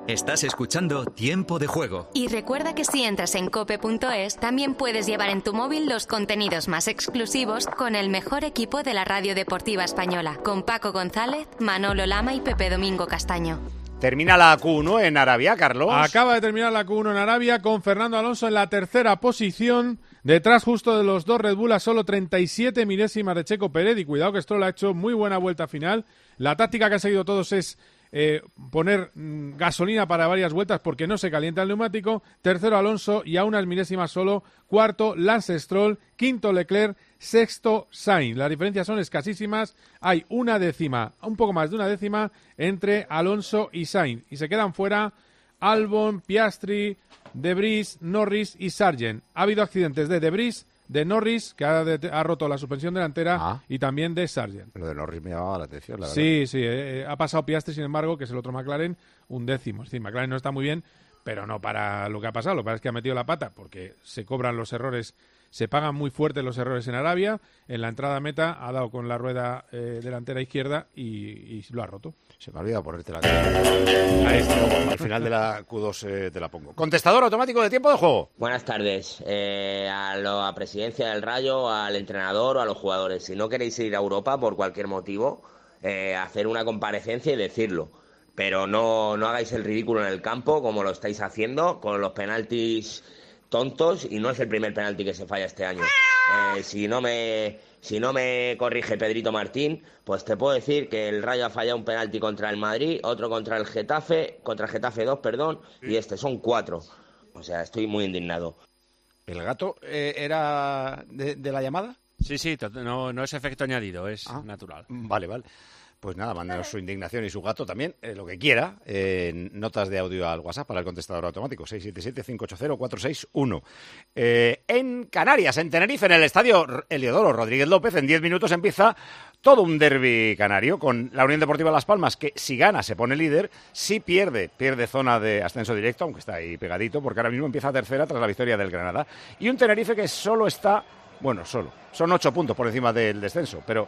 Estás escuchando Tiempo de Juego. Y recuerda que si entras en cope.es, también puedes llevar en tu móvil los contenidos más exclusivos con el mejor equipo de la radio deportiva española, con Paco González, Manolo Lama y Pepe Domingo Castaño. Termina la Q1 en Arabia, Carlos. Acaba de terminar la Q1 en Arabia con Fernando Alonso en la tercera posición, detrás justo de los dos Red Bull a solo 37 milésimas de Checo Pérez. Y cuidado que Stroll ha hecho muy buena vuelta final. La táctica que han seguido todos es poner gasolina para varias vueltas porque no se calienta el neumático. Tercero Alonso y a unas milésimas solo. Cuarto Lance Stroll, quinto Leclerc, sexto Sainz. Las diferencias son escasísimas. Hay una décima, un poco más de una décima entre Alonso y Sainz. Y se quedan fuera Albon, Piastri, De Vries, Norris y Sargent. Ha habido accidentes de Vries, de Norris, que ha roto la suspensión delantera, y también de Sargent. Lo de Norris me llamaba la atención, la verdad. Sí, ha pasado Piastri, sin embargo, que es el otro McLaren, 11º. Es decir, McLaren no está muy bien, pero no para lo que ha pasado. Lo que pasa es que ha metido la pata, porque se cobran los errores, se pagan muy fuertes los errores en Arabia. En la entrada a meta ha dado con la rueda delantera izquierda y lo ha roto. Se me ha olvidado ponerte la cara. Al final de la Q2 te la pongo. Contestador automático de Tiempo de Juego. Buenas tardes. A la presidencia del Rayo, al entrenador o a los jugadores. Si no queréis ir a Europa por cualquier motivo, hacer una comparecencia y decirlo. Pero no hagáis el ridículo en el campo como lo estáis haciendo con los penaltis tontos, y no es el primer penalti que se falla este año. Si no me corrige Pedrito Martín, pues te puedo decir que el Rayo ha fallado un penalti contra el Madrid, otro contra el Getafe, contra el Getafe 2, perdón, y son 4. O sea, estoy muy indignado. ¿El gato era de la llamada? Sí, no es efecto añadido, es natural. Vale. Pues nada, mándenos su indignación y su gato también, lo que quiera, notas de audio al WhatsApp para el contestador automático, 677-580-461. En Canarias, en Tenerife, en el estadio Heliodoro Rodríguez López, en 10 minutos empieza todo un derbi canario con la Unión Deportiva Las Palmas, que si gana se pone líder, si pierde zona de ascenso directo, aunque está ahí pegadito, porque ahora mismo empieza tercera tras la victoria del Granada. Y un Tenerife que solo está, son 8 puntos por encima del descenso, pero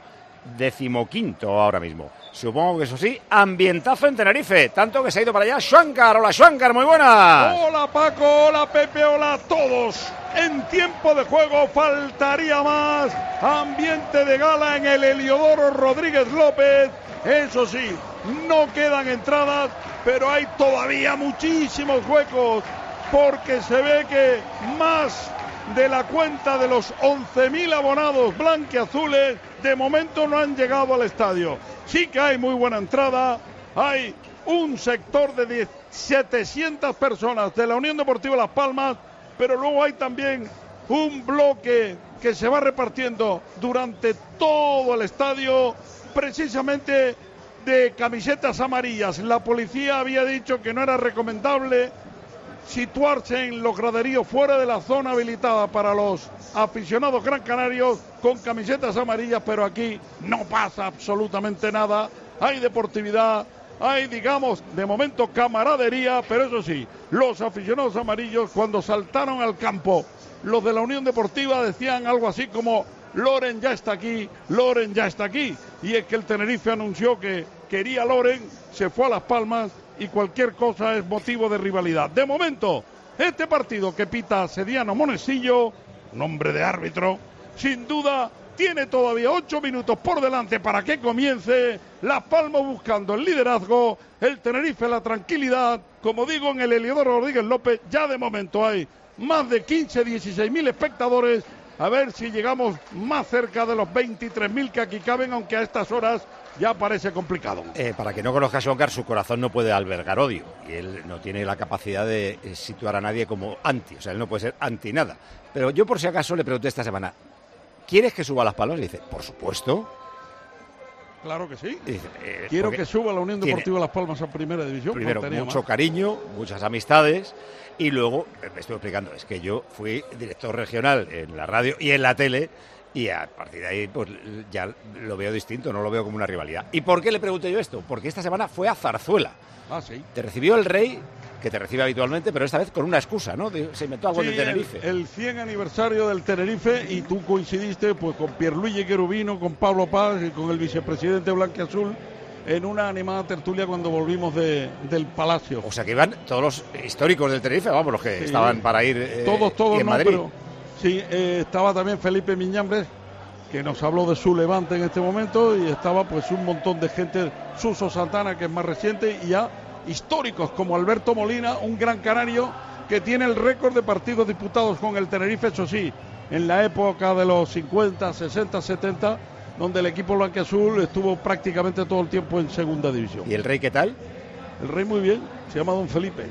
15º ahora mismo. Supongo que eso sí, ambientazo en Tenerife, tanto que se ha ido para allá Schwankar. Hola Schwankar, muy buenas. Hola Paco, hola Pepe, hola a todos. En Tiempo de Juego faltaría más. Ambiente de gala en el Heliodoro Rodríguez López. Eso sí, no quedan entradas, pero hay todavía muchísimos huecos, porque se ve que más de la cuenta de los 11.000 abonados blanquiazules de momento no han llegado al estadio. Sí que hay muy buena entrada, hay un sector de 700 personas de la Unión Deportiva Las Palmas, pero luego hay también un bloque que se va repartiendo durante todo el estadio, precisamente de camisetas amarillas. La policía había dicho que no era recomendable situarse en los graderíos fuera de la zona habilitada para los aficionados gran canarios con camisetas amarillas, pero aquí no pasa absolutamente nada. Hay deportividad, hay, digamos, de momento camaradería, pero eso sí, los aficionados amarillos, cuando saltaron al campo, los de la Unión Deportiva decían algo así como: Loren ya está aquí, Loren ya está aquí. Y es que el Tenerife anunció que quería Loren, se fue a Las Palmas y cualquier cosa es motivo de rivalidad. De momento, este partido que pita Sediano Monesillo, un hombre de árbitro, sin duda tiene todavía 8 minutos por delante para que comience. Las Palmas buscando el liderazgo, el Tenerife la tranquilidad. Como digo, en el Heliodoro Rodríguez López ya de momento hay más de 16.000 espectadores. A ver si llegamos más cerca de los 23.000 que aquí caben, aunque a estas horas ya parece complicado. Para que no conozca a Schwankar, su corazón no puede albergar odio, y él no tiene la capacidad de situar a nadie como anti, o sea, él no puede ser anti nada. Pero yo, por si acaso, le pregunté esta semana: ¿quieres que suba a Las Palmas? Y dice: por supuesto. Claro que sí. Dice, quiero que suba la Unión Deportiva Las Palmas a Primera División. Primero, mucho cariño, muchas amistades, y luego, me estoy explicando, es que yo fui director regional en la radio y en la tele, y a partir de ahí pues ya lo veo distinto, no lo veo como una rivalidad. ¿Y por qué le pregunté yo esto? Porque esta semana fue a Zarzuela. Ah, sí. Te recibió el rey, que te recibe habitualmente, pero esta vez con una excusa, ¿no? Se inventó algo de Tenerife. El 100 aniversario del Tenerife, y tú coincidiste pues con Pierluigi Cherubino, con Pablo Paz y con el vicepresidente blanquiazul, en una animada tertulia cuando volvimos del Palacio. O sea que iban todos los históricos del Tenerife, vamos, los que estaban para ir todos en no, Madrid. pero sí, estaba también Felipe Miñambres, que nos habló de su Levante en este momento, y estaba pues un montón de gente, Suso Santana, que es más reciente, y ya históricos como Alberto Molina, un gran canario que tiene el récord de partidos disputados con el Tenerife, eso sí, en la época de los 50, 60, 70, donde el equipo blanquiazul estuvo prácticamente todo el tiempo en segunda división. ¿Y el Rey qué tal? El Rey muy bien, se llama Don Felipe.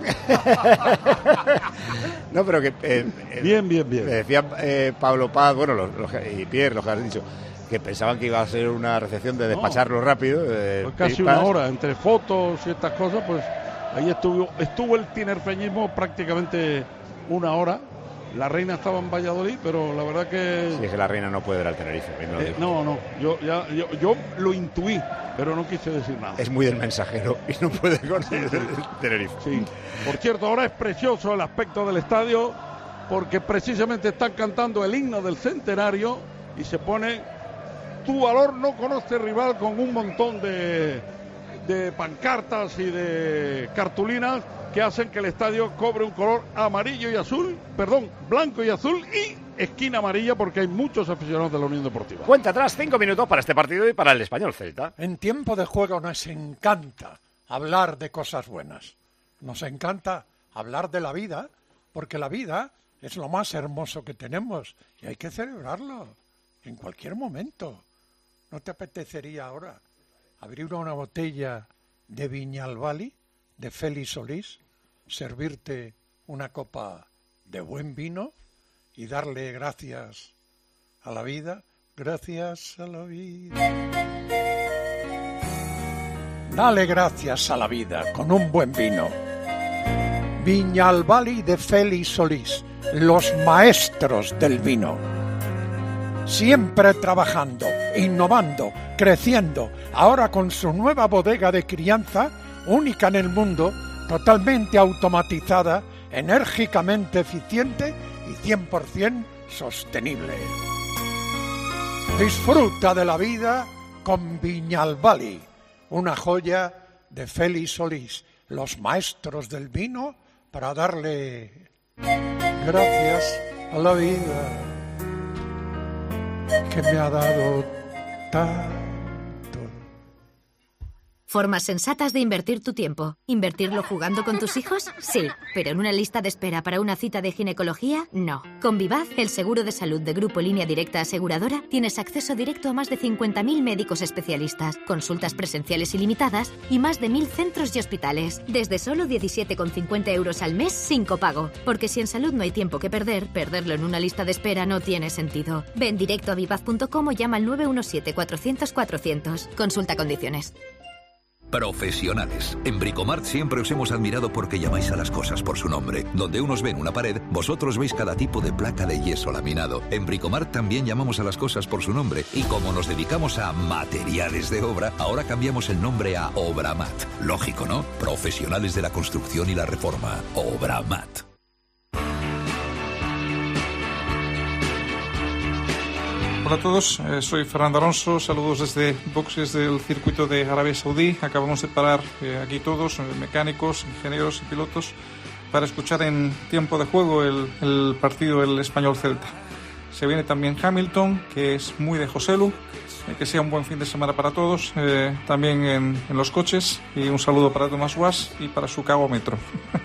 No, pero que... bien. Decía Pablo Paz, bueno, y Pierre, los que has dicho, que pensaban que iba a ser una recepción de despacharlo rápido. Pues casi una hora, entre fotos y estas cosas, pues ahí estuvo el tinerfeñismo prácticamente una hora. La Reina estaba en Valladolid, pero la verdad que... Sí, es que la Reina no puede ver al Tenerife. No, yo lo intuí, pero no quise decir nada. Es muy del Mensajero y no puede con el Tenerife. Sí. Por cierto, ahora es precioso el aspecto del estadio, porque precisamente están cantando el himno del centenario y se pone "Tu valor no conoce rival", con un montón de pancartas y de cartulinas que hacen que el estadio cobre un color blanco y azul y esquina amarilla, porque hay muchos aficionados de la Unión Deportiva. Cuenta atrás, 5 minutos para este partido y para el Español Celta. En tiempo de juego nos encanta hablar de cosas buenas. Nos encanta hablar de la vida, porque la vida es lo más hermoso que tenemos y hay que celebrarlo en cualquier momento. ¿No te apetecería ahora abrir una botella de Viñalbali, de Félix Solís, servirte una copa de buen vino y darle gracias a la vida? Gracias a la vida. Dale gracias a la vida con un buen vino. Viñalbali de Félix Solís, los maestros del vino. Siempre trabajando, innovando, creciendo, ahora con su nueva bodega de crianza, única en el mundo, totalmente automatizada, enérgicamente eficiente y 100% sostenible. Disfruta de la vida con Viñalbali, una joya de Félix Solís, los maestros del vino, para darle gracias a la vida que me ha dado tanto. Formas sensatas de invertir tu tiempo. ¿Invertirlo jugando con tus hijos? Sí, pero en una lista de espera para una cita de ginecología, no. Con Vivaz, el seguro de salud de Grupo Línea Directa Aseguradora, tienes acceso directo a más de 50.000 médicos especialistas, consultas presenciales ilimitadas y más de 1.000 centros y hospitales. Desde solo 17,50 euros al mes sin copago. Porque si en salud no hay tiempo que perder, perderlo en una lista de espera no tiene sentido. Ven directo a vivaz.com o llama al 917-400-400. Consulta condiciones. Profesionales. En Bricomart siempre os hemos admirado porque llamáis a las cosas por su nombre. Donde unos ven una pared, vosotros veis cada tipo de placa de yeso laminado. En Bricomart también llamamos a las cosas por su nombre. Y como nos dedicamos a materiales de obra, ahora cambiamos el nombre a Obramat. Lógico, ¿no? Profesionales de la construcción y la reforma. Obramat. Hola a todos, soy Fernando Alonso, saludos desde boxes del circuito de Arabia Saudí. Acabamos de parar aquí todos, mecánicos, ingenieros y pilotos, para escuchar en tiempo de juego el partido del Español Celta. Se viene también Hamilton, que es muy de Joselu. Que sea un buen fin de semana para todos, también en los coches, y un saludo para Tomás Guas y para su cagómetro.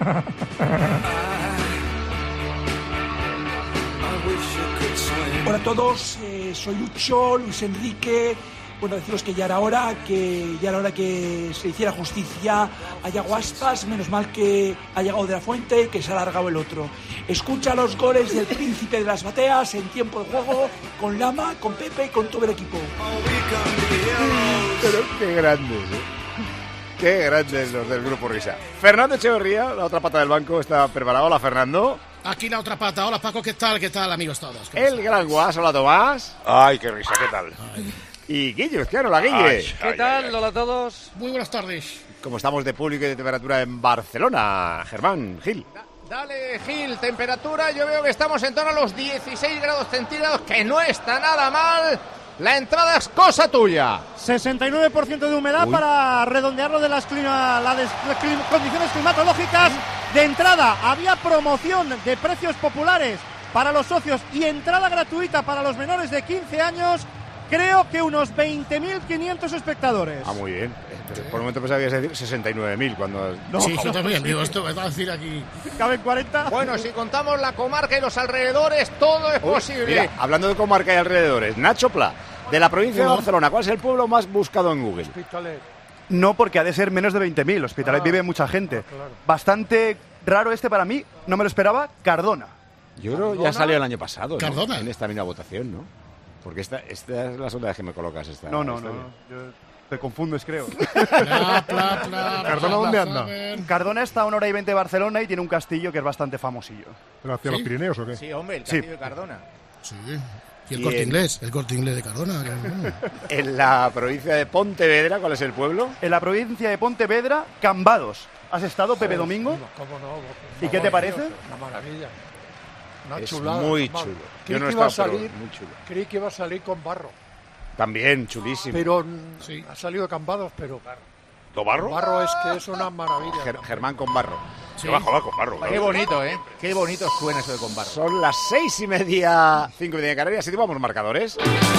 Hola a todos, soy Lucho, Luis Enrique. Bueno, deciros que ya era hora que se hiciera justicia a Yago Aspas, menos mal que ha llegado de la fuente y que se ha alargado el otro. Escucha los goles del príncipe de las bateas en tiempo de juego, con Lama, con Pepe y con todo el equipo. Pero qué grandes, qué grandes los del Grupo Risa. Fernando Echeverría, la otra pata del banco, está preparado. Hola, Fernando. Aquí la otra pata. Hola, Paco, ¿qué tal? ¿Qué tal, amigos todos? El gran Guas, hola, Tomás. Ay, qué risa, ¿qué tal? Y Guille, claro, la Guille. ¿Qué tal? Hola a todos. Muy buenas tardes. ¿Cómo estamos de público y de temperatura en Barcelona? Germán Gil. Dale, Gil, temperatura, yo veo que estamos en torno a los 16 grados centígrados, que no está nada mal. La entrada es cosa tuya. 69% de humedad para redondearlo de las condiciones climatológicas. De entrada había promoción de precios populares para los socios y entrada gratuita para los menores de 15 años. Creo que unos 20.500 espectadores. Ah, muy bien. Pero por un momento pensaba que ibas a decir 69.000 cuando... No. Sí, yo también digo, esto me va a decir aquí... ¿Caben 40? Bueno, si contamos la comarca y los alrededores, todo es posible. Mira, hablando de comarca y alrededores, Nacho Pla, de la provincia de Barcelona, ¿cuál es el pueblo más buscado en Google? Hospitalet. No, porque ha de ser menos de 20.000. Hospitalet vive mucha gente. Claro. Bastante raro para mí, no me lo esperaba, Cardona. Yo creo que ya salió el año pasado, ¿no? Cardona. En esta misma votación, ¿no? Porque esta es la segunda vez que me colocas esta. No. Yo te confundes, creo. ¿Cardona dónde anda? Cardona está a 1 hora y 20 de Barcelona y tiene un castillo que es bastante famosillo. ¿Pero hacia los Pirineos o qué? Sí, hombre, el castillo de Cardona. Sí. Y el Corte Inglés de Cardona. En la provincia de Pontevedra, ¿cuál es el pueblo? En la provincia de Pontevedra, Cambados. ¿Has estado, Pepe Domingo? ¿Cómo no? ¿Y qué te parece? Una maravilla. Una Es chulada. muy chulo. Yo no he iba a estado, pero salir, muy chulo. creí que iba a salir con Barro. También, chulísimo. Pero ha salido Cambados, pero... ¿Do Barro? Barro es que es una maravilla. Germán con Barro. Sí. Joder, con Barro. Qué bonito, ¿eh? Qué bonito suena eso de con Barro. Son las 6:30, 5:30 de Canarias, y vamos marcadores.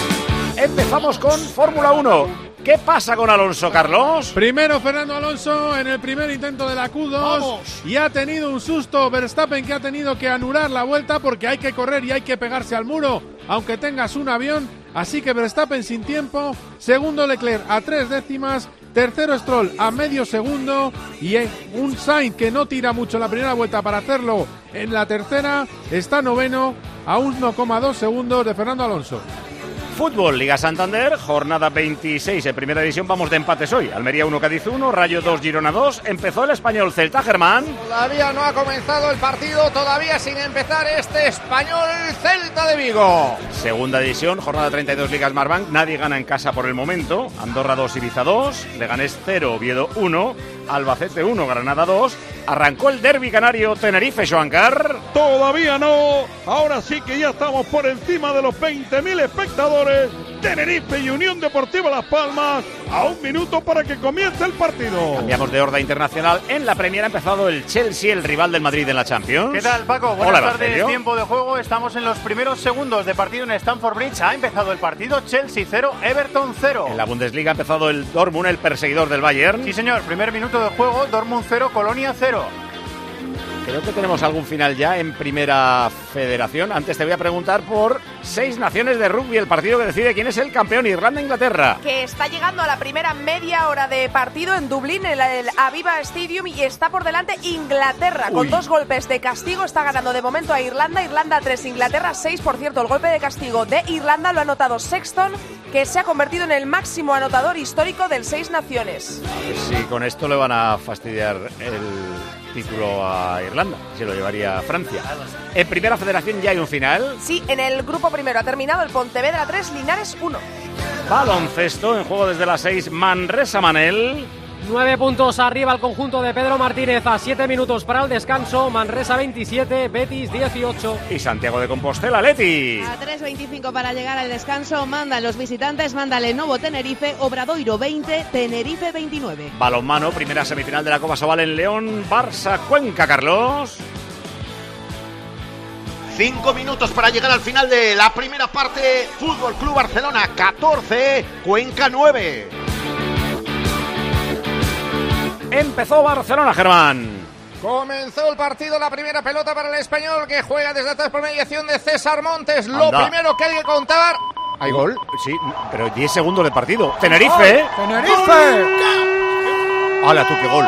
Empezamos con Fórmula 1. ¿Qué pasa con Alonso, Carlos? Primero Fernando Alonso en el primer intento de la Q2. ¡Vamos! Y ha tenido un susto Verstappen, que ha tenido que anular la vuelta porque hay que correr y hay que pegarse al muro, aunque tengas un avión. Así que Verstappen sin tiempo. Segundo Leclerc a 3 décimas. Tercero Stroll a medio segundo. Y un Sainz que no tira mucho la primera vuelta para hacerlo en la tercera. Está noveno a 1,2 segundos de Fernando Alonso. Fútbol, Liga Santander, jornada 26 en Primera División. Vamos de empates hoy. Almería 1, Cádiz 1, Rayo 2, Girona 2. Empezó el Español Celta, Germán. Todavía no ha comenzado el partido, todavía sin empezar este Español Celta de Vigo. Segunda División, jornada 32, Liga Smartbank. Nadie gana en casa por el momento. Andorra 2, Ibiza 2, Leganés 0, Oviedo 1, Albacete 1, Granada 2. Arrancó el derbi canario Tenerife, Joancar. Todavía no. Ahora sí que ya estamos por encima de los 20.000 espectadores. Tenerife y Unión Deportiva Las Palmas a 1 minuto para que comience el partido. Cambiamos de orden internacional. En la Premier ha empezado el Chelsea, el rival del Madrid en la Champions. ¿Qué tal, Paco? Buenas tardes. Tiempo de juego. Estamos en los primeros segundos de partido en Stamford Bridge. Ha empezado el partido. Chelsea 0, Everton 0. En la Bundesliga ha empezado el Dortmund, el perseguidor del Bayern. Sí, señor. Primer minuto de juego. Dortmund 0, Colonia 0. Creo que tenemos algún final ya en Primera Federación. Antes te voy a preguntar por 6 naciones de rugby, el partido que decide quién es el campeón, Irlanda-Inglaterra. Que está llegando a la primera media hora de partido en Dublín, en el Aviva Stadium, y está por delante Inglaterra. Con 2 golpes de castigo está ganando de momento a Irlanda. Irlanda 3, Inglaterra 6. Por cierto, el golpe de castigo de Irlanda lo ha anotado Sexton, que se ha convertido en el máximo anotador histórico del 6 Naciones. A ver si con esto le van a fastidiar el título a Irlanda, se lo llevaría a Francia. En Primera Federación ya hay un final. Sí, en el grupo primero ha terminado el Pontevedra 3, Linares 1. Baloncesto, en juego desde las 6, Manresa-Manel. 9 puntos arriba el conjunto de Pedro Martínez a 7 minutos para el descanso. Manresa 27, Betis 18. Y Santiago de Compostela, Leti. A 3:25 para llegar al descanso. Mandan los visitantes, manda Lenovo Tenerife, Obradoiro 20, Tenerife 29. Balonmano, primera semifinal de la Copa Sobal en León, Barça Cuenca, Carlos. 5 minutos para llegar al final de la primera parte. Fútbol Club Barcelona 14, Cuenca 9. Empezó Barcelona, Germán. Comenzó el partido, la primera pelota para el Español, que juega desde atrás por mediación de César Montes. Lo primero que hay que contar... ¿Hay gol? Sí, pero 10 segundos de partido. Tenerife, ¿eh? ¡Tenerife! ¡Hala, tú, qué gol!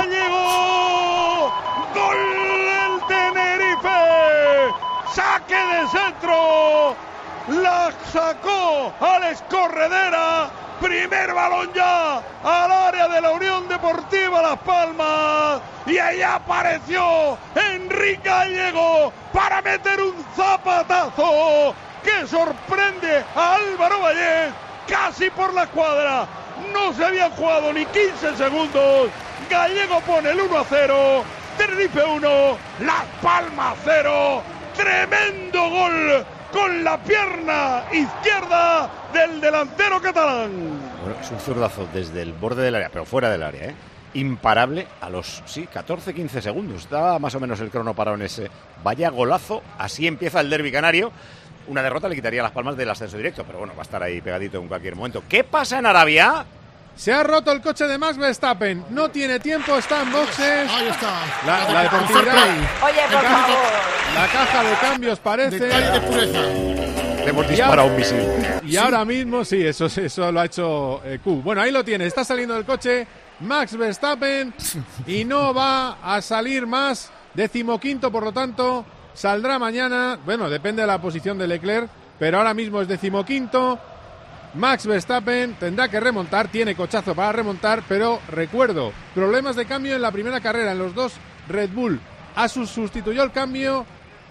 ¡Gol del Tenerife! ¡Saque de centro! La sacó Alex Corredera. Primer balón ya al área de la Unión Deportiva Las Palmas. Y ahí apareció Enrique Gallego para meter un zapatazo que sorprende a Álvaro Vallés casi por la escuadra. No se habían jugado ni 15 segundos. Gallego pone el 1-0. Tenerife 1, Las Palmas 0. Tremendo gol con la pierna izquierda del delantero catalán. Bueno, es un zurdazo desde el borde del área, pero fuera del área, ¿eh? Imparable a los, 14-15 segundos. Está más o menos el crono parado en ese. Vaya golazo. Así empieza el derbi canario. Una derrota le quitaría las palmas del ascenso directo, pero bueno, va a estar ahí pegadito en cualquier momento. ¿Qué pasa en Arabia? Se ha roto el coche de Max Verstappen. No tiene tiempo, está en boxes. Ahí está. La deportividad. Oye, por favor. La caja de cambios parece. Detalle de pureza. Le hemos disparado un misil. Y ahora mismo, sí, eso lo ha hecho Q. Bueno, ahí lo tiene. Está saliendo del coche Max Verstappen y no va a salir más. 15º, por lo tanto, saldrá mañana. Bueno, depende de la posición de Leclerc, pero ahora mismo es 15º. Max Verstappen tendrá que remontar, tiene cochazo para remontar, pero recuerdo, problemas de cambio en la primera carrera en los dos Red Bull. Sustituyó el cambio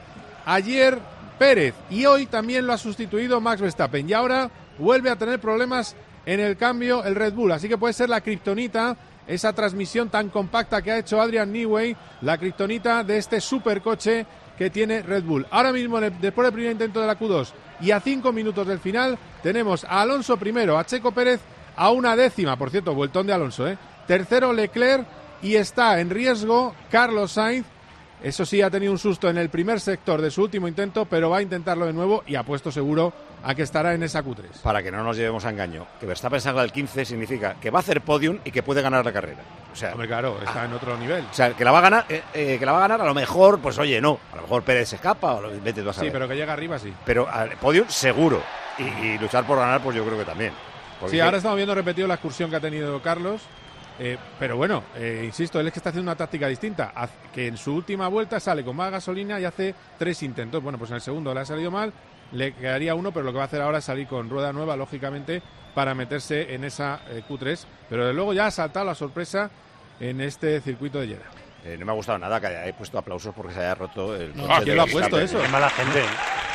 ayer Pérez y hoy también lo ha sustituido Max Verstappen y ahora vuelve a tener problemas en el cambio el Red Bull, así que puede ser la kriptonita, esa transmisión tan compacta que ha hecho Adrian Newey, la kriptonita de este supercoche que tiene Red Bull. Ahora mismo, después del primer intento de la Q2 y a 5 minutos del final, tenemos a Alonso primero, a Checo Pérez a 1/10, por cierto, vueltón de Alonso, tercero Leclerc y está en riesgo Carlos Sainz. Eso sí, ha tenido un susto en el primer sector de su último intento, pero va a intentarlo de nuevo y apuesto seguro a que estará en esa Q3. Para que no nos llevemos a engaño, que Verstappen salga al 15 significa que va a hacer podium y que puede ganar la carrera. O sea, hombre, claro, está en otro nivel. O sea, que la va a ganar, a lo mejor, pues oye, no, a lo mejor Pérez se escapa, o vete tú a saber. Sí, pero que llega arriba, sí. Pero podium seguro, y luchar por ganar, pues yo creo que también. Sí, ahora estamos viendo repetido la excursión que ha tenido Carlos. Pero bueno, insisto, él es que está haciendo una táctica distinta, que en su última vuelta sale con más gasolina y hace 3 intentos. Bueno, pues en el segundo le ha salido mal, le quedaría 1, pero lo que va a hacer ahora es salir con rueda nueva, lógicamente, para meterse en esa Q3. Pero de luego ya ha saltado la sorpresa en este circuito de Jeddah. No me ha gustado nada que hayáis puesto aplausos porque se haya roto el coche. ¿Quién lo ha puesto eso? Qué mala gente.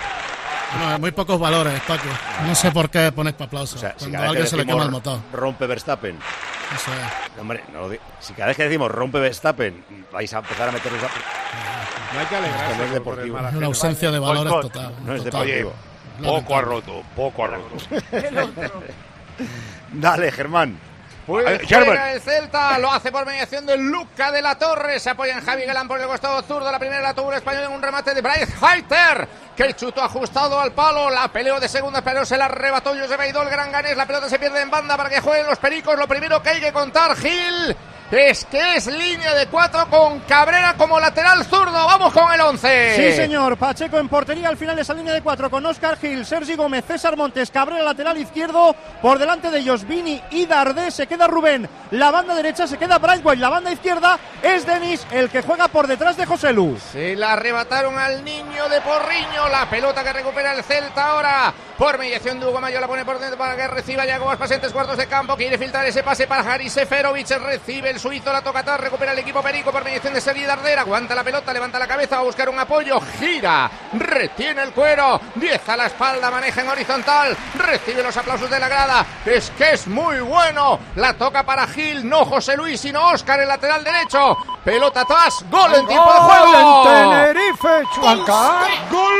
No, muy pocos valores, Paco. No sé por qué pones para aplausos. O sea, cuando a alguien se le quema el motor. Rompe Verstappen. Eso es. Hombre, si cada vez que decimos rompe Verstappen vais a empezar a meterlos a... No hay que alegrarse. No es deportivo. Una ausencia de valores total. No es total. deportivo. Poco ha roto. Dale, Germán. Pues juega el Celta, lo hace por mediación de Luca de la Torre, se apoya en Javi Galán por el costado zurdo, la primera la tuvo el español en un remate de Bryce Hayter, que el chutó ajustado al palo, la peleó de segunda pero se la arrebató Josep Aidó, gran ganés, la pelota se pierde en banda para que jueguen los pericos. Lo primero que hay que contar, Gil, es que es línea de 4 con Cabrera como lateral zurdo. Vamos con el 11. Sí, señor. Pacheco en portería al final de esa línea de 4 con Óscar Gil, Sergi Gómez, César Montes, Cabrera lateral izquierdo. Por delante de ellos Vini y Dardé. Se queda Rubén. La banda derecha se queda Brightway. La banda izquierda es Denis, el que juega por detrás de José Lu. Se la arrebataron al niño de Porriño. La pelota que recupera el Celta ahora. Por mediación de Hugo Mayo la pone por dentro para que reciba Yago Aspas en 3 cuartos de campo. Quiere filtrar ese pase para Haris Seferovic. Recibe el suizo, la toca atrás, recupera el equipo perico por mediación de Sergi Darder, aguanta la pelota, levanta la cabeza, va a buscar un apoyo, gira, retiene el cuero, 10 a la espalda, maneja en horizontal, recibe los aplausos de la grada, es que es muy bueno, la toca para Gil, no José Luis, sino Óscar, el lateral derecho, pelota atrás, gol en tiempo de juego. En Tenerife, Chuanca. Gol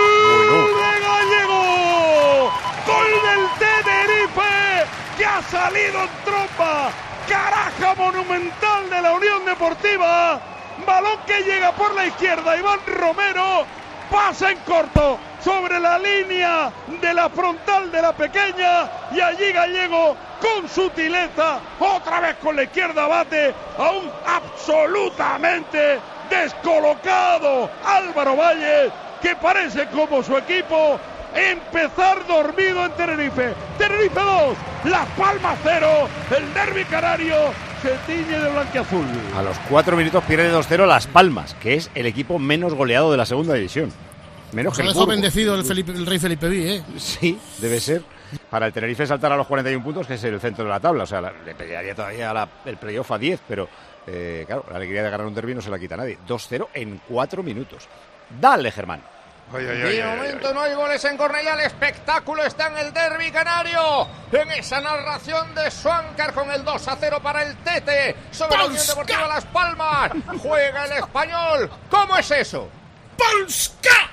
de Gallego, gol del Tenerife, que ha salido en trompa. Caraja monumental de la Unión Deportiva, balón que llega por la izquierda, Iván Romero pasa en corto sobre la línea de la frontal de la pequeña y allí Gallego con sutileza, otra vez con la izquierda bate a un absolutamente descolocado Álvaro Valle, que parece como su equipo empezar dormido en Tenerife. Tenerife 2, Las Palmas 0, el derbi canario se tiñe de blanquiazul. A los 4 minutos pierde 2-0 Las Palmas, que es el equipo menos goleado de la segunda división. Menos que el Burgos. Bendecido el rey Felipe V, Sí, debe ser. Para el Tenerife saltar a los 41 puntos, que es el centro de la tabla. O sea, le pelearía todavía el playoff a 10, pero claro, la alegría de ganar un derbi no se la quita a nadie. 2-0 en 4 minuos. Dale, Germán. De momento no hay goles en Cornellá, el espectáculo está en el derbi canario, en esa narración de Schwankar con el 2-0 para el Tete sobre la Unión Deportiva Las Palmas. Juega el español. ¿Cómo es eso? ¡Polska!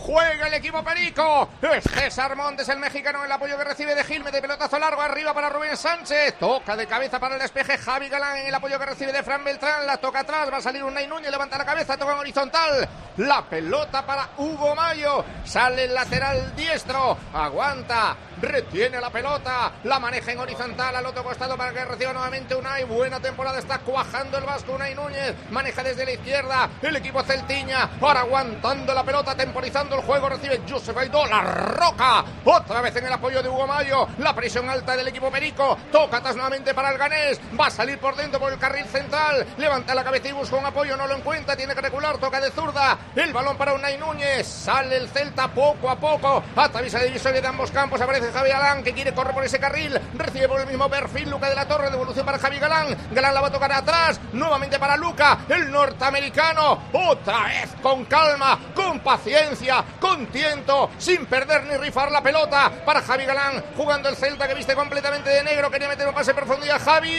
Juega el equipo perico. Es César Montes, el mexicano, en el apoyo que recibe de Gil. Mete pelotazo largo arriba para Rubén Sánchez. Toca de cabeza para el despeje Javi Galán en el apoyo que recibe de Fran Beltrán. La toca atrás. Va a salir Unai Núñez. Levanta la cabeza. Toca en horizontal. La pelota para Hugo Mayo. Sale el lateral diestro. Aguanta. Retiene la pelota. La maneja en horizontal al otro costado para que reciba nuevamente Unai. Buena temporada. Está cuajando el vasco Unai Núñez. Maneja desde la izquierda el equipo celtiña. Ahora aguantando la pelota. Temporizando el juego. Recibe Josep Aidó. La roca. Otra vez en el apoyo de Hugo Mayo. La presión alta del equipo perico. Toca atrás nuevamente para el ganés. Va a salir por dentro por el carril central. Levanta la cabeza y busca un apoyo. No lo encuentra. Tiene que recular. Toca de zurda. El balón para Unai Núñez. Sale el Celta poco a poco. Atraviesa la divisoria de ambos campos. Aparece Javi Galán, que quiere correr por ese carril. Recibe por el mismo perfil Luca de la Torre. Devolución para Javi Galán. Galán la va a tocar atrás. Nuevamente para Luca, el norteamericano. Otra vez con calma, con paciencia, con tiento, sin perder ni rifar la pelota. Para Javi Galán, jugando el Celta, que viste completamente de negro. Quería meter un pase en profundidad. Javi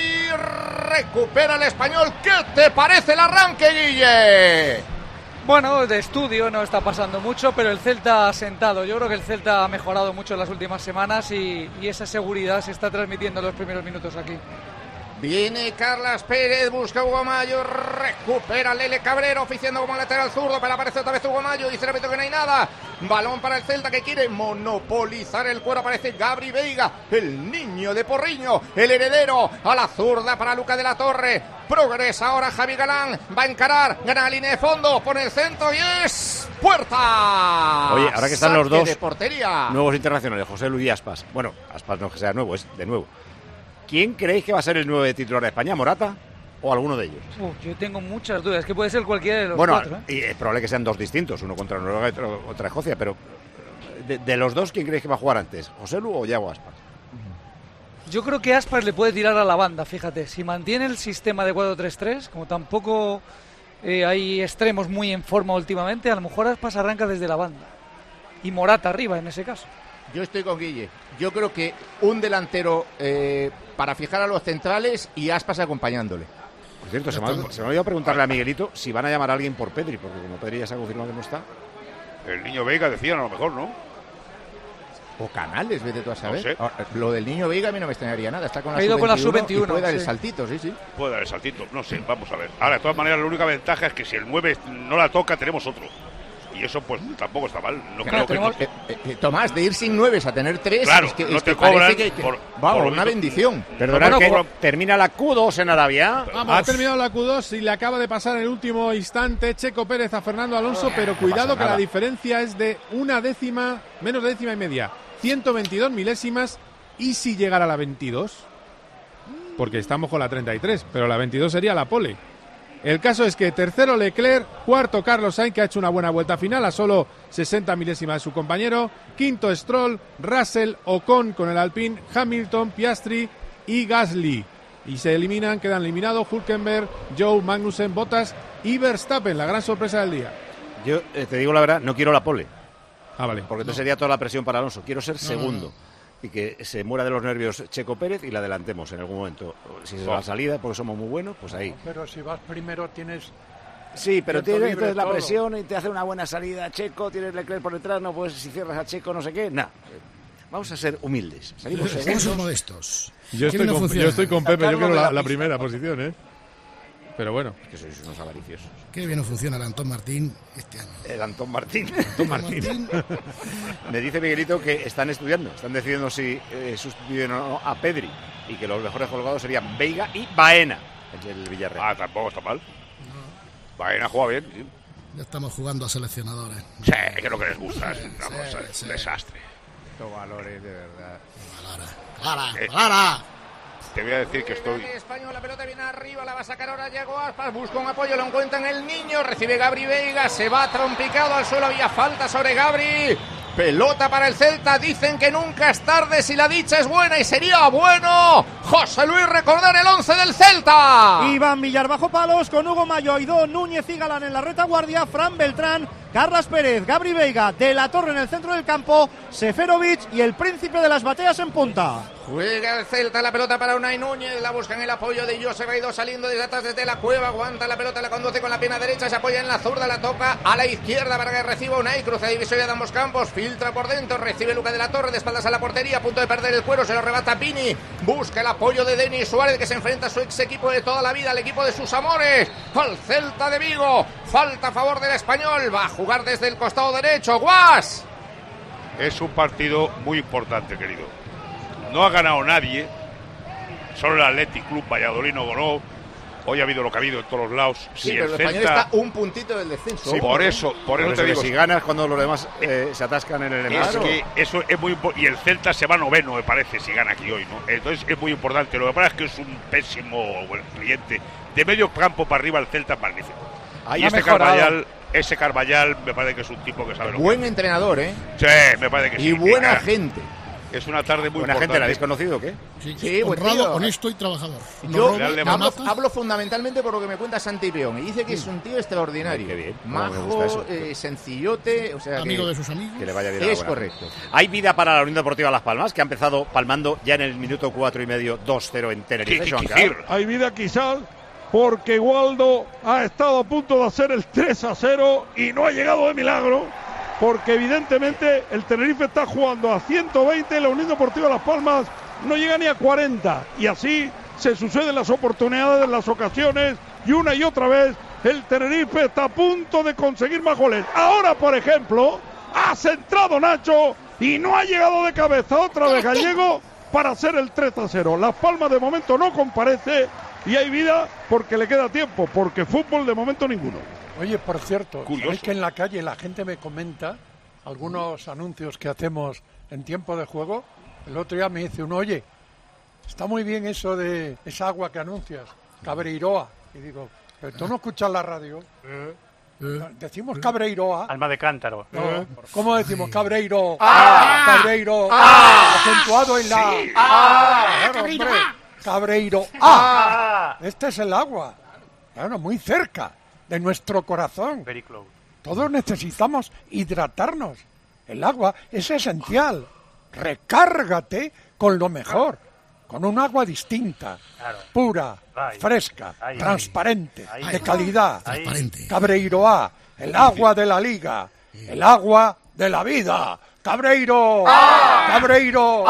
recupera el español. ¿Qué te parece el arranque, Guille? Bueno, de estudio no está pasando mucho, pero el Celta ha sentado. Yo creo que el Celta ha mejorado mucho en las últimas semanas y esa seguridad se está transmitiendo en los primeros minutos aquí. Viene Carlas Pérez, busca Hugo Mayo, recupera Lele Cabrera, oficiando como lateral zurdo, pero aparece otra vez Hugo Mayo, dice el árbitro que no hay nada. Balón para el Celta, que quiere monopolizar el cuero. Aparece Gabri Veiga, el niño de Porriño, el heredero, a la zurda para Luca de la Torre. Progresa ahora Javi Galán, va a encarar, gana la línea de fondo, pone el centro y es puerta. Oye, ahora que están los dos de portería. Nuevos internacionales, José Luis y Aspas. Bueno, Aspas no es que sea nuevo, es de nuevo. ¿Quién creéis que va a ser el 9 de titular de España? ¿Morata o alguno de ellos? Yo tengo muchas dudas, que puede ser cualquiera de los cuatro. Y es probable que sean dos distintos, uno contra Noruega y otro contra Escocia, pero de los dos, ¿quién creéis que va a jugar antes? ¿José Lu o Yago Aspas? Yo creo que Aspas le puede tirar a la banda, fíjate. Si mantiene el sistema de 4-3-3, como tampoco hay extremos muy en forma últimamente, a lo mejor Aspas arranca desde la banda. Y Morata arriba, en ese caso. Yo estoy con Guille. Yo creo que un delantero para fijar a los centrales y Aspas acompañándole. Por cierto, se me ha olvidado preguntarle a Miguelito si van a llamar a alguien por Pedri, porque como Pedri ya se ha confirmado que no está. El niño Veiga decían a lo mejor, ¿no? O Canales, vete tú a saber. No sé. Lo del niño Veiga a mí no me extrañaría nada. Está con la ha ido sub-21 con la sub-21. Puede dar el saltito, sí. Puede dar el saltito, no sé, vamos a ver. Ahora, de todas maneras, la única ventaja es que si el 9 no la toca, tenemos otro. Y eso, pues, tampoco está mal. No creo tenemos, que... Tomás, de ir sin 9 a tener 3, claro, es que, no es te que cobran parece que vamos, una bendición. Perdonad que termina la Q2 en Arabia. Vamos. Ha terminado la Q2 y le acaba de pasar en el último instante Checo Pérez a Fernando Alonso, pero cuidado que la diferencia es de una décima, menos de décima y media, 122 milésimas, y si llegara a la 22, porque estamos con la 33, pero la 22 sería la pole. El caso es que tercero Leclerc, cuarto Carlos Sainz, que ha hecho una buena vuelta final a solo 60 milésimas de su compañero, quinto Stroll, Russell, Ocon con el Alpine, Hamilton, Piastri y Gasly. Y se eliminan, quedan eliminados Hülkenberg, Joe, Magnussen, Bottas y Verstappen, la gran sorpresa del día. Yo te digo la verdad, no quiero la pole. Ah, vale. Porque entonces sería toda la presión para Alonso. Quiero ser segundo. Y que se muera de los nervios Checo Pérez y la adelantemos en algún momento. Si se va a salida, porque somos muy buenos, pues ahí. Pero si vas primero tienes... Sí, pero tienes la presión y te hace una buena salida Checo, tienes Leclerc por detrás, no puedes, si cierras a Checo, no sé qué, nada. Vamos a ser humildes. Somos modestos. Yo estoy con Pepe, yo quiero la primera posición, ¿eh? Pero bueno. Es que sois unos avariciosos. Qué bien funciona el Antón Martín este año. El Antón Martín. Me dice Miguelito que están estudiando, están decidiendo si sustituyen o no a Pedri, y que los mejores colgados serían Veiga y Baena, el del Villarreal. Tampoco está mal. No. Baena juega bien. Sí. Ya estamos jugando a seleccionadores. Sí, que es lo que les gusta. Es un desastre. Estos valores, de verdad. ¡Clara! Te voy a decir que estoy... Español, la pelota viene arriba, la va a sacar ahora Yago Aspas, busca un apoyo, lo encuentra en el niño, recibe Gabri Veiga, se va trompicado al suelo, había falta sobre Gabri. Pelota para el Celta, dicen que nunca es tarde si la dicha es buena y sería bueno. José Luis, recordar el 11 del Celta. Iván Villar bajo palos con Hugo Mayo, Aidó, Núñez y Galán en la retaguardia, Fran Beltrán, Carlas Pérez, Gabri Veiga, De la Torre en el centro del campo, Seferovic y el príncipe de las bateas en punta. Juega el Celta, la pelota para Unai Núñez, la busca en el apoyo de Josep Aidó saliendo desde atrás desde la cueva, aguanta la pelota, la conduce con la pierna derecha, se apoya en la zurda, la toca a la izquierda para que reciba Unai, cruza divisoria de ambos campos, filtra por dentro, recibe Luca de la Torre, de espaldas a la portería, a punto de perder el cuero, se lo arrebata Pini, busca el apoyo de Denis Suárez que se enfrenta a su ex equipo de toda la vida, al equipo de sus amores, al Celta de Vigo, falta a favor del Español, va a jugar desde el costado derecho, Guas. Es un partido muy importante, querido. No ha ganado nadie, solo el Athletic Club Valladolid no ganó. Hoy ha habido lo que ha habido en todos los lados. Sí, pero el Español está un puntito del descenso. Sí, por eso te digo. Si ganas cuando los demás se atascan en el empate. Es que eso es muy importante. Y el Celta se va noveno, me parece, si gana aquí hoy, ¿no? Entonces es muy importante. Lo que pasa es que es un pésimo cliente. De medio campo para arriba el Celta es magnífico. Ahí ese Carvallal me parece que es un tipo que sabe lo que buen entrenador, ¿eh? Sí, me parece que sí. Y buena gente. Es una tarde muy buena importante. gente. ¿La habéis conocido o qué? Sí, honrado, honesto y trabajador. Yo hablo fundamentalmente por lo que me cuenta Santi Peón. Y dice que es un tío extraordinario. Qué bien. Majo, sencillote. O sea, amigo de sus amigos. Que le vaya bien. Es correcto. Hay vida para la Unión Deportiva Las Palmas, que ha empezado palmando ya en el minuto 4,5, 2-0 en Tenerife. Hay vida quizás porque Waldo ha estado a punto de hacer el 3-0 y no ha llegado de milagro. Porque evidentemente el Tenerife está jugando a 120, la Unión Deportiva Las Palmas no llega ni a 40. Y así se suceden las oportunidades, las ocasiones, y una y otra vez el Tenerife está a punto de conseguir más goles. Ahora, por ejemplo, ha centrado Nacho y no ha llegado de cabeza otra vez Gallego para hacer el 3-0. Las Palmas de momento no comparece y hay vida porque le queda tiempo, porque fútbol de momento ninguno. Oye, por cierto, ¿sabéis que en la calle la gente me comenta algunos anuncios que hacemos en tiempo de juego? El otro día me dice uno, oye, está muy bien eso de esa agua que anuncias, Cabreiroa. Y digo, ¿pero tú no escuchas la radio? Decimos Cabreiroa. Alma de cántaro. No, ¿cómo decimos Cabreiro? Cabreiro. Acentuado en la... Sí. Claro, hombre. Cabreiro. Este es el agua. Claro, muy cerca de nuestro corazón. Very close. Todos necesitamos hidratarnos. El agua es esencial. Recárgate con lo mejor, con un agua distinta, pura, fresca, transparente, de calidad. Cabreiroa, el agua de la liga, el agua de la vida. Cabreiro, Cabreiro.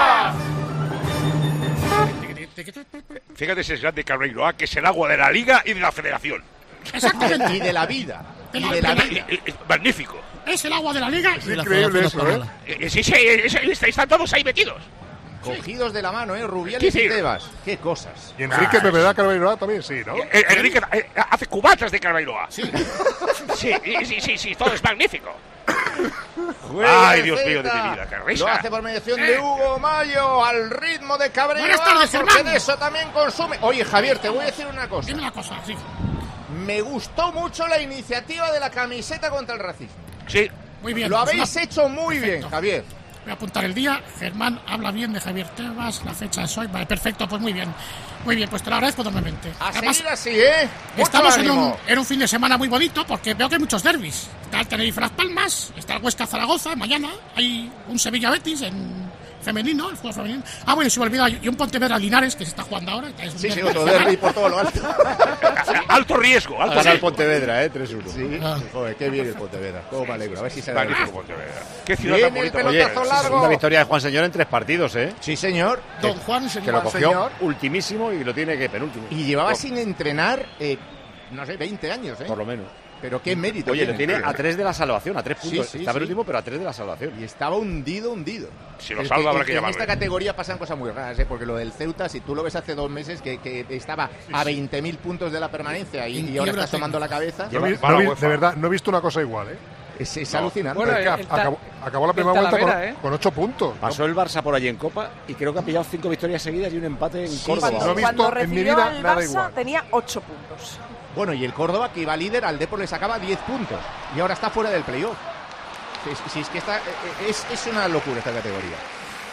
Fíjate si es grande Cabreiroa, que es el agua de la Liga y de la Federación. Exactamente. Y de la vida. Magnífico. Es el agua de la liga. Es increíble eso, ¿eh? Sí, están todos ahí metidos. Cogidos de la mano, Rubiales y Tebas. Qué cosas. Y Enrique me da Cabreiroa también, sí, ¿no? Enrique hace cubatas de Cabreiroa. Sí. Sí, todo es magnífico. Ay, Dios mío de mi vida, qué risa. Lo hace por mediación de Hugo Mayo, al ritmo de Cabreiroa. Buenas tardes, porque Germán. de eso también consume. Oye, Javier, te voy a decir una cosa. Dime una cosa, sí. Me gustó mucho la iniciativa de la camiseta contra el racismo. Sí. Muy bien. Lo habéis hecho muy bien, Javier. Voy a apuntar el día. Germán habla bien de Javier Tebas. La fecha es hoy. Vale, perfecto, pues muy bien. Muy bien, pues te lo agradezco enormemente. Seguir así, ¿eh? Estamos en un fin de semana muy bonito porque veo que hay muchos derbis. Está el Tenerife Las Palmas, está el Huesca Zaragoza. Mañana hay un Sevilla Betis en femenino, el fútbol femenino. Bueno, se me olvidó, y un Pontevedra Linares que se está jugando ahora. Sí, otro derbi por todo lo alto. Alto riesgo. Para el Pontevedra, 3-1. Sí. Joder, qué bien el Pontevedra. Cómo me alegro. A ver si se da el Pontevedra. Qué ciudad tan bonita. Oye, una victoria de Juan Señor en 3 partidos, ¿eh? Sí, señor. Don Juan Señor. Que lo cogió ultimísimo y lo tiene que penúltimo. Y llevaba sin entrenar, no sé, 20 años, ¿eh? Por lo menos. Pero qué mérito. Oye, lo tiene a 3 de la salvación, a 3 puntos. Sí, está penúltimo, pero a 3 de la salvación. Y estaba hundido. Si lo salva, habrá que llamarlo. En esta categoría pasan cosas muy raras, porque lo del Ceuta, si tú lo ves hace 2 meses, que estaba a 20.000 puntos de la permanencia y ahora está tomando la cabeza. De verdad, no he visto una cosa igual, ¿eh? Es alucinante. Bueno, acabó la primera vuelta con 8 puntos. Pasó el Barça por allí en Copa y creo que ha pillado 5 victorias seguidas y un empate en Córdoba. No he visto en mi vida nada igual. Tenía 8 puntos. Bueno, y el Córdoba, que iba líder, al Depor le sacaba 10 puntos. Y ahora está fuera del playoff. Es que es una locura esta categoría.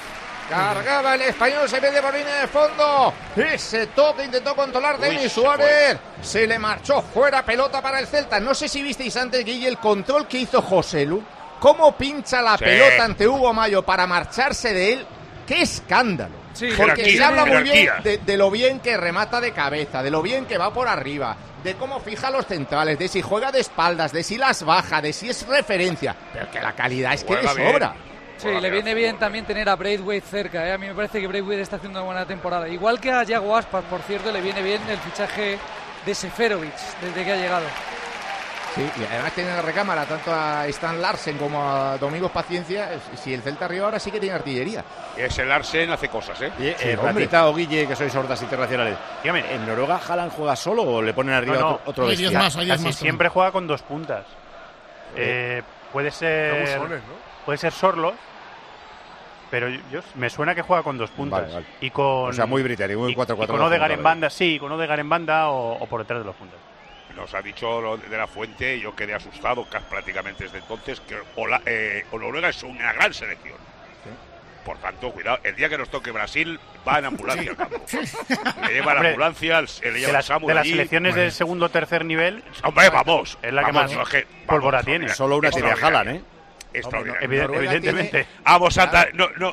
Cargaba el español, se mete por línea de fondo. Ese toque intentó controlar Denis Suárez. Se le marchó fuera, pelota para el Celta. No sé si visteis antes, Guille, el control que hizo Joselu. Cómo pincha la pelota ante Hugo Mayo para marcharse de él. ¡Qué escándalo! Sí, porque se habla muy bien de lo bien que remata de cabeza, de lo bien que va por arriba, de cómo fija los centrales, de si juega de espaldas, de si las baja, de si es referencia. Pero que la calidad es que le sobra. Sí, le viene bien también tener a Braithwaite cerca, ¿eh? A mí me parece que Braithwaite está haciendo una buena temporada. Igual que a Yago Aspas, por cierto, le viene bien el fichaje de Seferovic desde que ha llegado. Sí, y además tiene en la recámara tanto a Stan Larsen como a Domingos Paciencia. Si el Celta arriba ahora sí que tiene artillería. Ese Larsen hace cosas, ¿eh? Y Ratita o Guille, que sois hordas internacionales. Dígame, ¿en Noruega Haaland juega solo o le ponen arriba otro bestia? Casi siempre juega con 2 puntas. Puede ser puede ser Sorloth, pero me suena que juega con 2 puntas. Vale. Y con, o sea, muy británico, muy 4-4. Con Odegaard en banda, sí, con Odegaard en banda o por detrás de los puntas. Nos ha dicho lo de la Fuente, y yo quedé asustado prácticamente desde entonces, que Noruega es una gran selección. ¿Sí? Por tanto, cuidado, el día que nos toque Brasil, va en ambulancia al campo. Le lleva la ambulancia, le lleva el SAMU de las selecciones de segundo o tercer nivel. Hombre, vamos. Es la que más pólvora tiene. Solo una tiene Haaland, ¿eh? Evidentemente. Vamos a...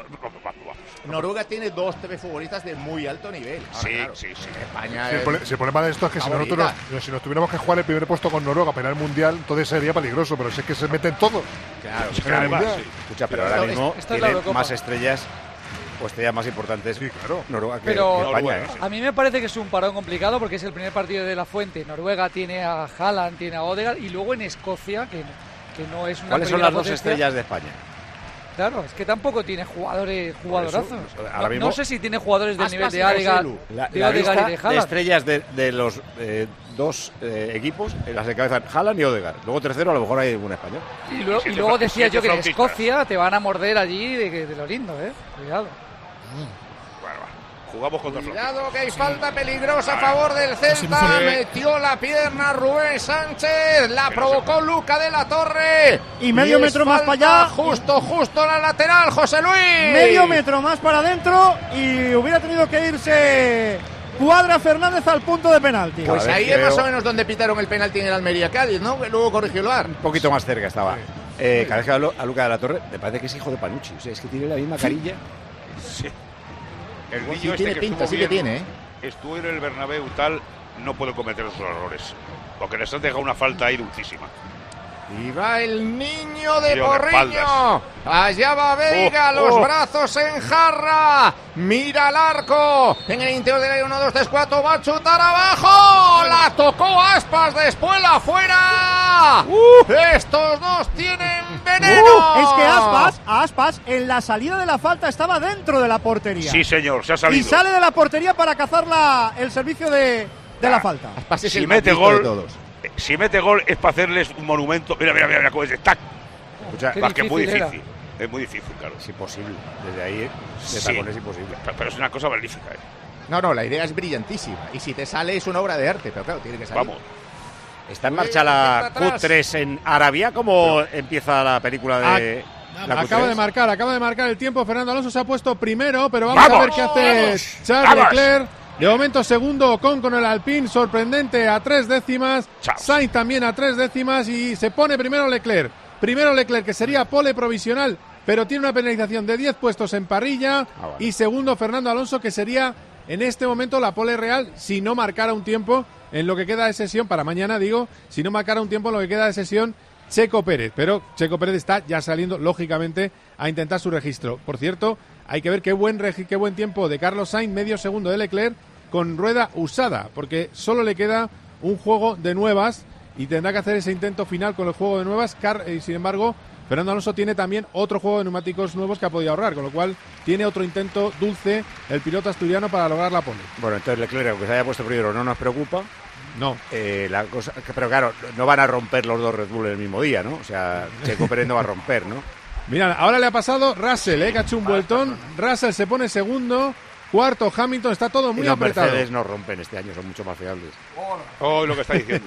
Noruega tiene 2-3 futbolistas de muy alto nivel. Ahora, sí. España el problema de esto es que si nos tuviéramos que jugar el primer puesto con Noruega para el Mundial, entonces sería peligroso, pero es que se meten todos. Claro, además, escucha, pero ahora mismo tiene más estrellas o estrellas más importantes Noruega que España. A mí me parece que es un parón complicado porque es el primer partido de la Fuente. Noruega tiene a Haaland, tiene a Odegaard, y luego en Escocia, que no es una... ¿Cuáles son las 2 estrellas de España? Claro, es que tampoco tiene jugadorazos. Mismo, no sé si tiene jugadores del nivel de Odegaard y de Haaland. De estrellas de los 2 equipos, en las encabezan Haaland y Odegaard. Luego tercero a lo mejor hay un español. Y luego decía yo que en Escocia te van a morder allí de lo lindo, Cuidado. Jugamos contra Cuidado que hay falta peligrosa a favor del Celta. Metió la pierna Rubén Sánchez. La provocó Luca de la Torre. Y medio metro más para allá. Justo la lateral, José Luis. Medio metro más para adentro y hubiera tenido que irse Cuadra Fernández al punto de penalti. Pues ahí es más o menos donde pitaron el penalti en el Almería-Cádiz, ¿no? Que luego corrigió el VAR. Un poquito más cerca estaba. Cada vez que hablo a Luca de la Torre, me parece que es hijo de Panucci. O sea, es que tiene la misma carilla. Sí. El niño tiene pinta, sí que tiene, ¿eh? Estuvo en el Bernabéu tal, no puede cometer esos errores. Porque les han dejado una falta ahí dulcísima. Y va el niño de Porriño. Allá va Veiga, los brazos en jarra. Mira al arco. En el interior del área, 1, 2, 3, 4. Va a chutar abajo. La tocó Aspas de espuela afuera. Estos dos tienen veneno. Es que Aspas en la salida de la falta estaba dentro de la portería. Sí, señor, se ha salido. Y sale de la portería para cazar el servicio de la falta. Aspas es si el mete gol de todos. Si mete gol es para hacerles un monumento. Mira cómo es. ¡Tac! Más que es muy difícil. Es muy difícil, claro. Es imposible. Desde ahí de tacón es imposible. Pero es una cosa magnífica, No, la idea es brillantísima. Y si te sale es una obra de arte. Pero claro, tiene que salir. Vamos. Está en marcha la Q3 en Arabia. ¿Cómo empieza la película de la Acaba de marcar el tiempo. Fernando Alonso se ha puesto primero, pero vamos a ver qué hace Charles Leclerc. De momento segundo Ocon con el Alpine, sorprendente a 3 décimas. Sainz también a 3 décimas y se pone primero Leclerc. Primero Leclerc, que sería pole provisional, pero tiene una penalización de 10 puestos en parrilla. Bueno. Y segundo Fernando Alonso, que sería en este momento la pole real si no marcara un tiempo en lo que queda de sesión, para mañana digo, si no marcara un tiempo en lo que queda de sesión Checo Pérez. Pero Checo Pérez está ya saliendo, lógicamente, a intentar su registro. Por cierto, hay que ver qué buen tiempo de Carlos Sainz, medio segundo de Leclerc, con rueda usada, porque solo le queda un juego de nuevas y tendrá que hacer ese intento final con el juego de nuevas. Sin embargo, Fernando Alonso tiene también otro juego de neumáticos nuevos que ha podido ahorrar, con lo cual tiene otro intento dulce el piloto asturiano para lograr la pole. Bueno, entonces Leclerc, aunque se haya puesto primero, no nos preocupa. No. Pero claro, no van a romper los 2 Red Bull el mismo día, ¿no? O sea, Checo Pérez no va a romper, ¿no? Mira, ahora le ha pasado Russell, que ha hecho un vueltón. Russell se pone segundo. Cuarto, Hamilton, está todo muy apretado. Los Mercedes no rompen este año, son mucho más fiables. Lo que está diciendo.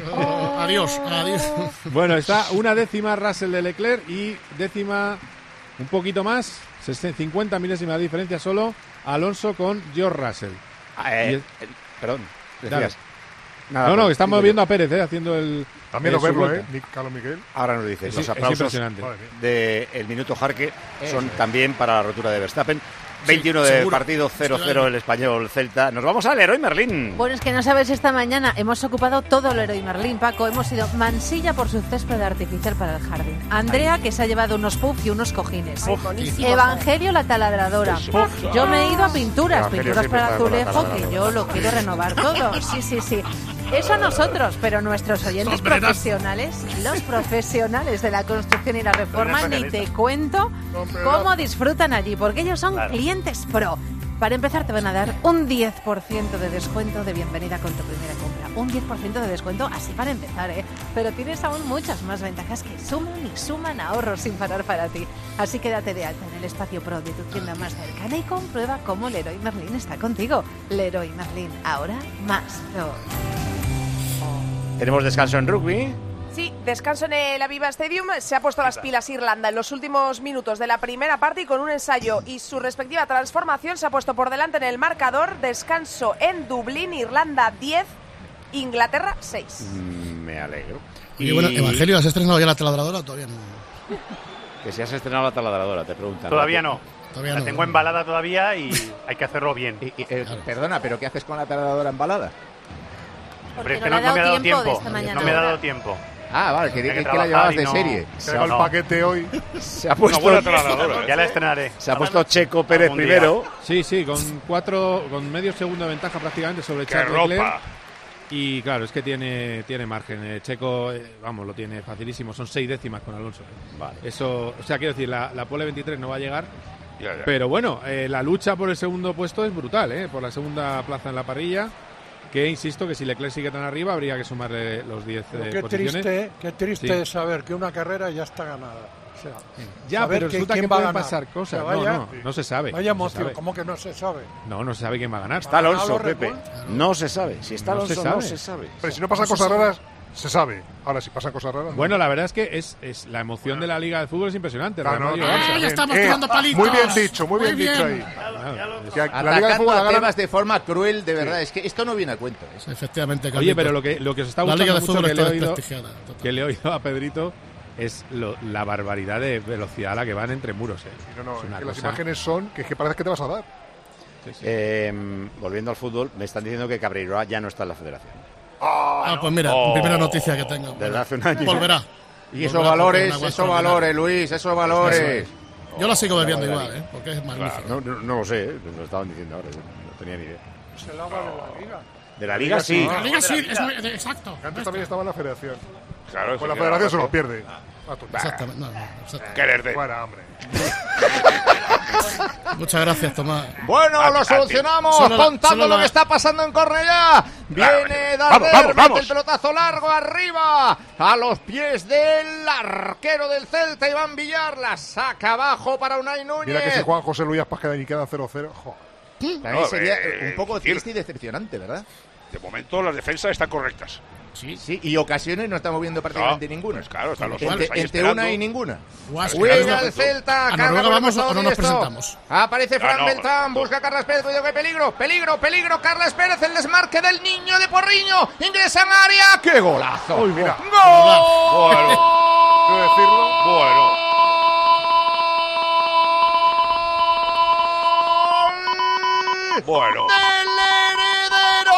Adiós. Bueno, está una décima Russell de Leclerc y décima un poquito más, 50 milésimas de diferencia solo, Alonso con George Russell. Perdón, decías. Nada, no, estamos viendo a Pérez haciendo el... También lo verlo, Carlos Miguel. Ahora nos dice, Sí, los es aplausos impresionante. del minuto Jarque son también para la rotura de Verstappen. 21 de seguro. partido, 0-0 el español Celta. Nos vamos al Leroy Merlín. Bueno, es que no sabes, esta mañana hemos ocupado todo el Leroy Merlín, Paco. Hemos ido Mansilla por su césped artificial para el jardín. Andrea, que se ha llevado unos puffs y unos cojines. Evangelio, la taladradora. Yo me he ido a pinturas Evangelio para siempre está con la azulejo, que taladradora. yo lo quiero renovar todo. Sí. Eso a nosotros, pero nuestros oyentes profesionales, los profesionales de la construcción y la reforma, ni te cuento cómo disfrutan allí, porque ellos son clientes pro. Para empezar, te van a dar un 10% de descuento de bienvenida con tu primera compra. Un 10% de descuento así para empezar, ¿eh? Pero tienes aún muchas más ventajas que suman y suman ahorros sin parar para ti. Así que date de alta en el espacio pro de tu tienda más cercana y comprueba cómo Leroy Merlin está contigo. Leroy Merlin, ahora más pro. Tenemos descanso en rugby. Sí, descanso en el Aviva Stadium. Se ha puesto las pilas Irlanda en los últimos minutos de la primera parte y con un ensayo y su respectiva transformación se ha puesto por delante en el marcador. Descanso en Dublín, Irlanda 10, Inglaterra 6. Me alegro. Y bueno, Evangelio, ¿has estrenado ya la taladradora o todavía no? Que si has estrenado la taladradora, te preguntan. Todavía no. Todavía la tengo embalada todavía y hay que hacerlo bien. Perdona, ¿pero qué haces con la taladradora embalada? Hombre, es que no me ha dado tiempo. No me ha dado tiempo. Ah, vale, que que la llevabas de serie. Traigo el paquete hoy. Se ha puesto una buena taladradora. Ya la estrenaré. Se ha puesto Checo Pérez primero. Sí, con medio segundo de ventaja prácticamente sobre Charles Leclerc. Y claro, es que tiene margen. Checo, lo tiene facilísimo. Son 6 décimas con Alonso. Vale. Eso, o sea, quiero decir, la pole 23 no va a llegar. Ya. Pero bueno, la lucha por el segundo puesto es brutal, por la segunda plaza en la parrilla. Que insisto que si Leclerc sigue tan arriba habría que sumarle los 10 posiciones. Qué triste es saber que una carrera ya está ganada. O sea, ya, pero resulta que pueden pasar cosas. No se sabe. Vaya emoción, ¿cómo que no se sabe? No se sabe quién va a ganar. Está Alonso, Pepe. No se sabe. Si está Alonso, no se sabe. Pero si no pasan cosas raras, se sabe. Ahora, si pasan cosas raras... Bueno, la verdad es que es la emoción de la Liga de Fútbol es impresionante. Ya estamos tirando palitos. Muy bien dicho, muy bien dicho ahí. La Liga de Fútbol a Tebas de forma cruel, de verdad. Es que esto no viene a cuento. Efectivamente. Oye, pero lo que os está gustando mucho mucho que le he oído a Pedrito es la barbaridad de velocidad a la que van entre muros. Que las imágenes son que parece que te vas a dar. Volviendo al fútbol, me están diciendo que Cabreira ya no está en la federación. Pues mira, primera noticia que tengo. Desde hace un año. Volverá. Y esos valores, Luis, esos valores. Yo la sigo bebiendo igual, porque es magnífico. No lo sé, me lo estaban diciendo ahora, no tenía ni idea. Es el agua de la Liga. De la Liga sí. La Liga sí, exacto. Antes también estaba en la federación. Claro, pues la federación se lo pierde. Exactamente. Querer Buena, hombre. Muchas gracias, Tomás. Bueno, lo solucionamos contando lo que está pasando en Cornellá. Viene Darder, mete el pelotazo largo arriba a los pies del arquero del Celta, Iván Villar. La saca abajo para Unai Núñez. Mira que si Juan José Luis Aspas queda 0-0. También sería un poco triste y decepcionante, ¿verdad? De momento las defensas están correctas. Sí, y ocasiones no estamos viendo prácticamente ninguna. Pues claro, están los hombres ahí entre una y ninguna. Juega el Celta. ¿A Noruega vamos o no nos presentamos? Aparece Fran Beltrán, busca a Carles Pérez. Cuidado que peligro. Carles Pérez, el desmarque del niño de Porriño. Ingresa en área. ¡Qué golazo! Uy, mira. ¡Gol! Quiero decirlo. Bueno. ¡Del heredero!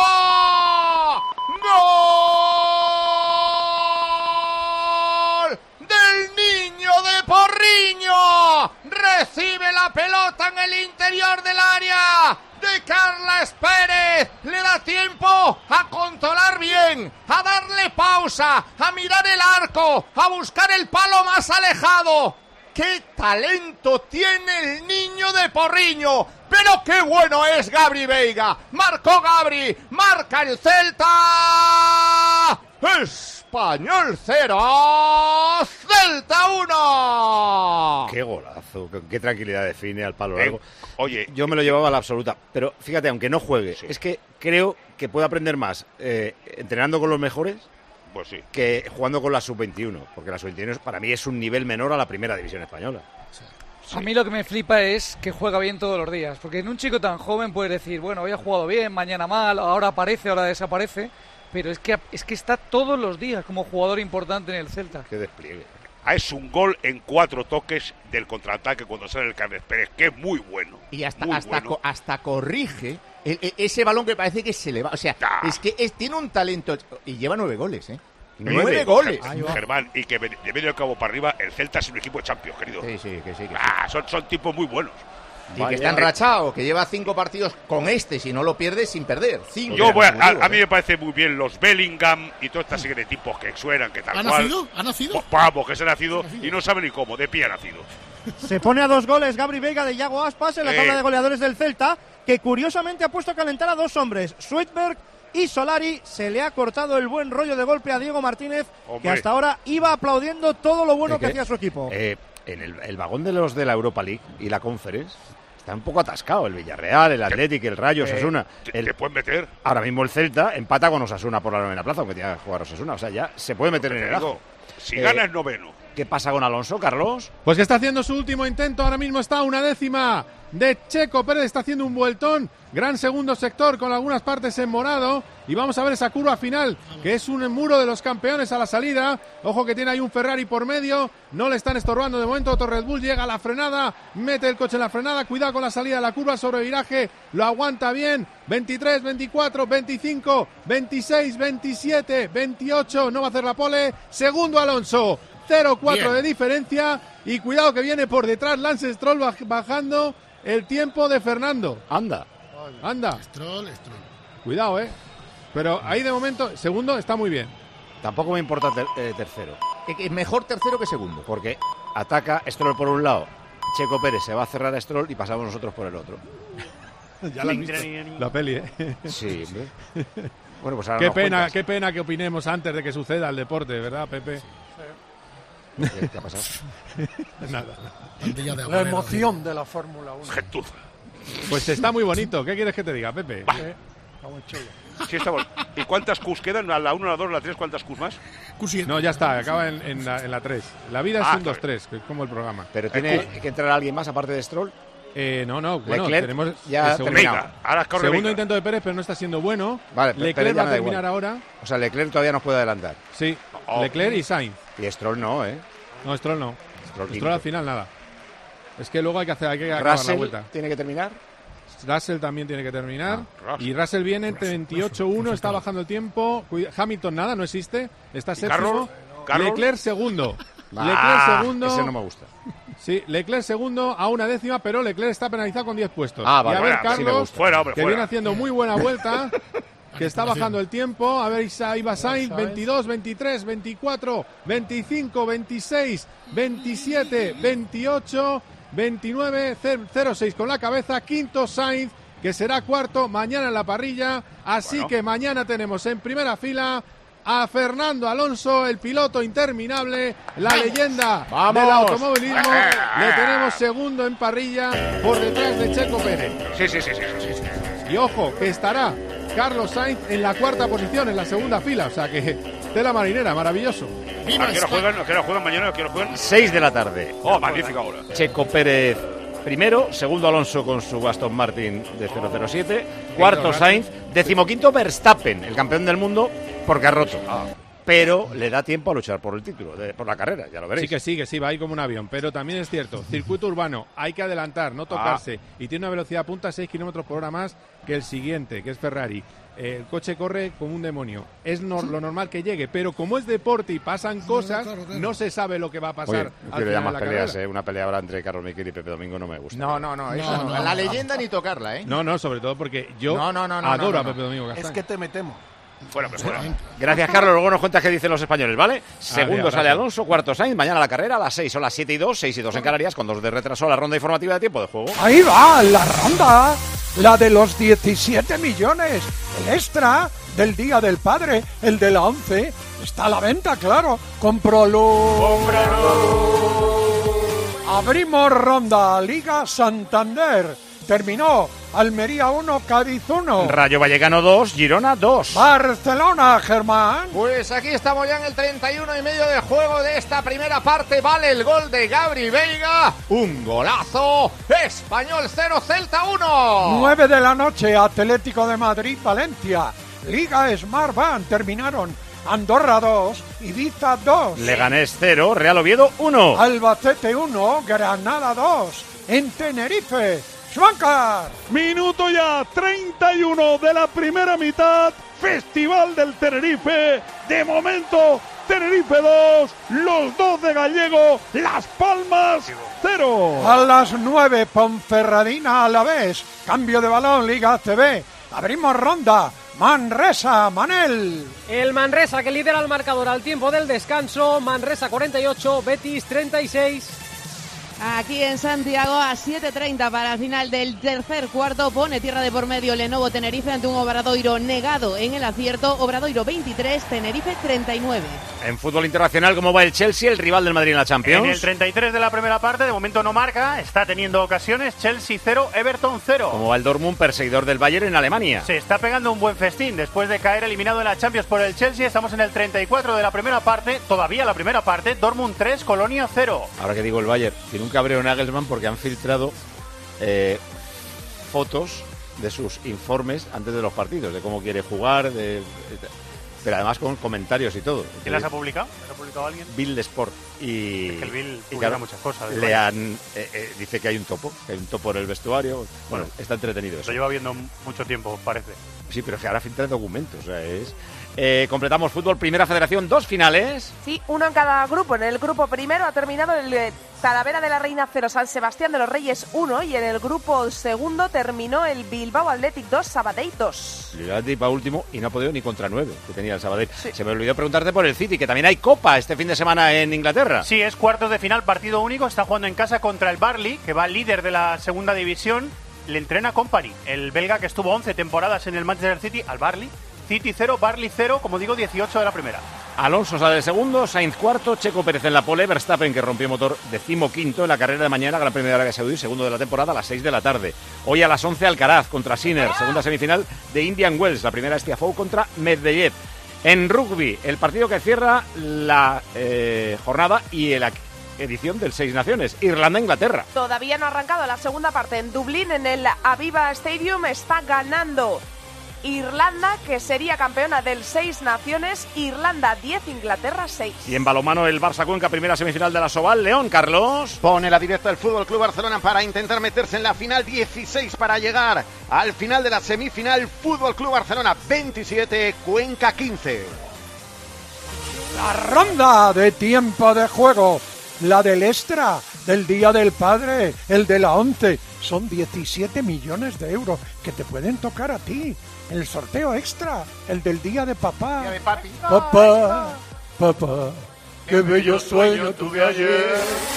¡Gol! ¡Del niño de Porriño! Recibe la pelota en el interior del área de Carles Pérez. Le da tiempo a controlar bien, a darle pausa, a mirar el arco, a buscar el palo más alejado. ¡Qué talento tiene el niño de Porriño! ¡Pero qué bueno es Gabri Veiga! ¡Marcó Gabri! ¡Marca el Celta! ¡Español 0! ¡Celta 1! ¡Qué golazo! ¡Qué tranquilidad define al palo largo! Oye, yo me lo llevaba a la absoluta. Pero fíjate, aunque no juegue, es que creo que puede aprender más entrenando con los mejores pues sí, que jugando con la sub-21. Porque la sub-21 para mí es un nivel menor a la primera división española. A mí lo que me flipa es que juega bien todos los días, porque en un chico tan joven puedes decir, bueno, hoy ha jugado bien, mañana mal, ahora aparece, ahora desaparece, pero es que está todos los días como jugador importante en el Celta. Qué despliegue. Es un gol en 4 toques del contraataque cuando sale el Carles Pérez, que es muy bueno. Y hasta corrige ese balón que parece que se le va. O sea, es que tiene un talento. Y lleva 9 goles, ¿eh? 9 goles. Germán, y que de medio del cabo para arriba, el Celta es un equipo de Champions, querido. Sí. Son tipos muy buenos. Y que está enrachado, que lleva 5 partidos con si no lo pierde, sin perder. 5. A mí me parece muy bien los Bellingham y toda esta serie de tipos que suenan, que tal cual. ¿Ha nacido? Vamos, que se ha nacido y no sabe ni cómo, de pie ha nacido. Se pone a 2 goles Gabri Veiga de Iago Aspas en la tabla de goleadores del Celta, que curiosamente ha puesto a calentar a 2 hombres, Sweetberg y Solari. Se le ha cortado el buen rollo de golpe a Diego Martínez, que hasta ahora iba aplaudiendo todo lo bueno que hacía su equipo. En el vagón de los de la Europa League y la Conference está un poco atascado el Villarreal, el Athletic, el Rayo, Osasuna. ¿Te pueden meter? Ahora mismo el Celta empata con Osasuna por la 9ª plaza, aunque tiene que jugar Osasuna. O sea, ya se puede meter en el ajo. Si gana es 9º. ¿Qué pasa con Alonso, Carlos? Pues que está haciendo su último intento, ahora mismo está a 1/10 de Checo Pérez, está haciendo un vueltón, gran segundo sector con algunas partes en morado, y vamos a ver esa curva final, que es un muro de los campeones a la salida. Ojo que tiene ahí un Ferrari por medio, no le están estorbando de momento. Otro Red Bull llega a la frenada, mete el coche en la frenada, cuidado con la salida de la curva, sobre viraje, lo aguanta bien. 23, 24, 25, 26, 27, 28, no va a hacer la pole, segundo Alonso, 0,4 de diferencia, y cuidado que viene por detrás Lance Stroll bajando el tiempo de Fernando. Anda. Stroll. Cuidado, pero ahí de momento, segundo está muy bien. Tampoco me importa tercero. Mejor tercero que segundo. Porque ataca Stroll por un lado, Checo Pérez se va a cerrar a Stroll y pasamos nosotros por el otro. Ya la has visto, la peli, Sí, hombre. Bueno, pues ahora qué pena que opinemos antes de que suceda el deporte, ¿verdad, Pepe? ¿Qué ha pasado? Nada. La emoción de la Fórmula 1. Gentuza. Pues está muy bonito. ¿Qué quieres que te diga, Pepe? Está muy chulo. Sí, está bueno. ¿Y cuántas Qs quedan? ¿A la 1, a la 2, a la 3? ¿Cuántas Qs más? No, ya está. Acaba en la 3. La vida es un 2-3, que es como el programa. ¿Pero tiene que entrar alguien más aparte de Stroll? No. Bueno, Leclerc tenemos ya segundo intento de Pérez, pero no está siendo bueno. Vale, Leclerc va a terminar ahora. O sea, Leclerc todavía nos puede adelantar. Sí, Leclerc y Sainz. Y Stroll no, No, Stroll no. Stroll al final nada. Es que luego hay que acabar la vuelta. ¿Tiene que terminar? Russell también tiene que terminar. Y Russell viene en 28-1, está bajando el tiempo. Hamilton nada, no existe. Está séptimo. Leclerc segundo. Leclerc segundo. Ese no me gusta. Sí, Leclerc segundo a 1/10, pero Leclerc está penalizado con 10 puestos. Vale, y a ver, Carlos, sí que viene haciendo muy buena vuelta, que está bajando el tiempo. A ver, ahí va Sainz, 22, 23, 24, 25, 26, 27, 28, 29, 0,6 con la cabeza. Quinto Sainz, que será cuarto mañana en la parrilla. Así que mañana tenemos en primera fila a Fernando Alonso, el piloto interminable, la leyenda del automovilismo. Le tenemos segundo en parrilla por detrás de Checo Pérez. Sí. Y ojo, que estará Carlos Sainz en la 4ª posición, en la segunda fila. O sea que tela marinera, maravilloso. ¿A qué hora juegan mañana? ¿A qué hora juegan? 6 de la tarde. Oh, magnífica hora. Checo Pérez primero, segundo Alonso con su Aston Martin de 007, cuarto Sainz, 15º Verstappen, el campeón del mundo, porque ha roto. Pero le da tiempo a luchar por el título, por la carrera, ya lo veréis. Sí, va ahí como un avión, pero también es cierto, circuito urbano, hay que adelantar, no tocarse, y tiene una velocidad punta 6 km por hora más que el siguiente, que es Ferrari. El coche corre como un demonio. Es lo normal que llegue, pero como es deporte y pasan cosas, no se sabe lo que va a pasar. Oye, no quiero ya más peleas, Una pelea ahora entre Carlos Miquel y Pepe Domingo no me gusta. No, eso no. La leyenda ni tocarla, No, sobre todo porque yo adoro a Pepe Domingo Castaño. Es que te metemos. Fuera. Gracias, Carlos. Luego nos cuentas qué dicen los españoles, ¿vale? Segundo sale Alonso, cuarto Sainz. Mañana la carrera a las 6, son las 7 y 2, 6 y 2 en Canarias, con 2 de retraso la ronda informativa de tiempo de juego. Ahí va, la ronda, la de los 17 millones, el extra del Día del Padre, el de la 11, está a la venta, claro. ¡Cómpralo! Abrimos ronda Liga Santander. Terminó Almería 1, Cádiz 1. Rayo Vallecano 2, Girona 2. Barcelona, Germán. Pues aquí estamos ya en el 31 y medio de juego de esta primera parte. Vale el gol de Gabri Veiga. Un golazo. Español 0, Celta 1. 9 de la noche, Atlético de Madrid, Valencia. Liga Smartbank. Terminaron Andorra 2, Ibiza 2. Leganés 0, Real Oviedo 1. Albacete 1, Granada 2. En Tenerife, Schwankar. Minuto ya 31 de la primera mitad. Festival del Tenerife. De momento, Tenerife 2, los 2 de Gallego, Las Palmas 0. A las 9, Ponferradina Alavés. Cambio de balón, Liga ACB. Abrimos ronda. Manresa, Manel. El Manresa que lidera el marcador al tiempo del descanso. Manresa 48, Betis 36. Aquí en Santiago a 7:30 para el final del tercer cuarto. Pone tierra de por medio Lenovo Tenerife ante un Obradoiro negado en el acierto. Obradoiro 23, Tenerife 39. En fútbol internacional, ¿cómo va el Chelsea, el rival del Madrid en la Champions? En el 33 de la primera parte, de momento no marca, está teniendo ocasiones. Chelsea 0, Everton 0. ¿Cómo va el Dortmund, perseguidor del Bayern en Alemania? Se está pegando un buen festín después de caer eliminado en la Champions por el Chelsea. Estamos en el 34 de la primera parte, todavía la primera parte. Dortmund 3, Colonia 0. Ahora que digo el Bayern, tiene un cabreo Nagelsmann porque han filtrado fotos de sus informes antes de los partidos, de cómo quiere jugar, pero además con comentarios y todo. ¿Quién las ha publicado? ¿Las ha publicado alguien? Bild Sport. Y, es que el Bild publica claro, muchas cosas. Dice que hay un topo en el vestuario. Bueno, está entretenido eso. Lo lleva viendo mucho tiempo, parece. Sí, pero es que ahora filtra documentos, o sea, es... completamos fútbol, primera federación, 2 finales. Sí, uno en cada grupo. En el grupo primero ha terminado el Talavera de la Reina 0, San Sebastián de los Reyes 1, y en el grupo segundo terminó el Bilbao Athletic 2, Sabadell 2. El Athletic va último y no ha podido ni contra 9 que tenía el Sabadell. Sí. Se me olvidó preguntarte por el City, que también hay Copa este fin de semana en Inglaterra. Sí, es cuartos de final, partido único. Está jugando en casa contra el Burnley, que va líder de la segunda división. Le entrena Kompany, el belga que estuvo 11 temporadas en el Manchester City, al Burnley. City 0, Burnley 0, como digo, 18 de la primera. Alonso sale de segundo, Sainz cuarto, Checo Pérez en la pole, Verstappen, que rompió motor, 15º en la carrera de mañana, Gran Premio de Arabia Saudí, segundo de la temporada, a las 6 de la tarde. Hoy a las 11, Alcaraz contra Sinner, segunda semifinal de Indian Wells, la primera es Tiafoe contra Medvedev. En rugby, el partido que cierra la jornada y el edición del Seis Naciones, Irlanda-Inglaterra. Todavía no ha arrancado la segunda parte en Dublín, en el Aviva Stadium, está ganando Irlanda, que sería campeona del Seis Naciones. Irlanda 10, Inglaterra 6. Y en balonmano el Barça Cuenca, primera semifinal de la Soval. León, Carlos. Pone la directa el Fútbol Club Barcelona para intentar meterse en la final, 16 para llegar al final de la semifinal. Fútbol Club Barcelona 27, Cuenca 15. La ronda de tiempo de juego, la del extra, del Día del Padre, el de la 11. Son 17 millones de euros que te pueden tocar a ti. El sorteo extra, el del día de papá. Día de papi. Papá, papá, qué bello sueño tuve ayer.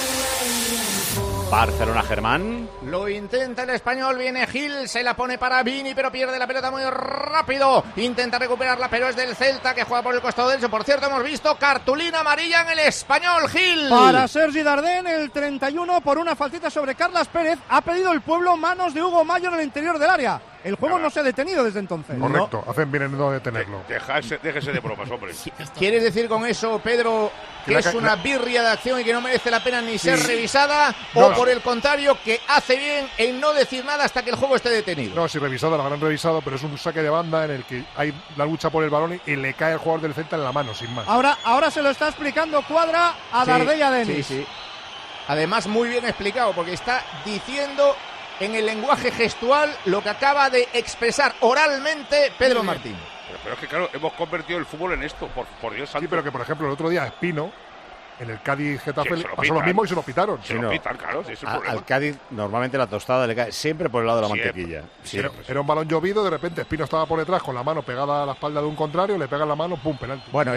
Barcelona, Germán. Lo intenta el español, viene Gil, se la pone para Vini, pero pierde la pelota muy rápido. Intenta recuperarla, pero es del Celta, que juega por el costado derecho. Por cierto, hemos visto cartulina amarilla en el español, Gil. Para Sergi Dardén, el 31, por una faltita sobre Carlas Pérez. Ha pedido el pueblo manos de Hugo Mayo en el interior del área. El juego no se ha detenido desde entonces. Correcto, hacen bien en no detenerlo. Déjese de bromas, hombre. ¿Quieres decir con eso, Pedro, que es una birria de acción y que no merece la pena ni ser revisada? No, ¿O por el contrario, que hace bien en no decir nada hasta que el juego esté detenido? No, sí, revisada, la habrán revisado, pero es un saque de banda en el que hay la lucha por el balón y le cae el jugador del Celta en la mano, sin más. Ahora se lo está explicando Cuadra a Dardé y a Denis. Sí. Además, muy bien explicado, porque está diciendo en el lenguaje gestual lo que acaba de expresar oralmente Pedro Martín. Pero es que, claro, hemos convertido el fútbol en esto, por Dios santo. Sí, pero que, por ejemplo, el otro día Espino, en el Cádiz-Getafe, sí, pasó lo mismo y se lo pitaron. Se lo pitan, claro, ese es el problema. Al Cádiz, normalmente la tostada le cae siempre por el lado de la mantequilla. Era un balón llovido, de repente Espino estaba por detrás con la mano pegada a la espalda de un contrario, le pega en la mano, pum, penalti. Bueno,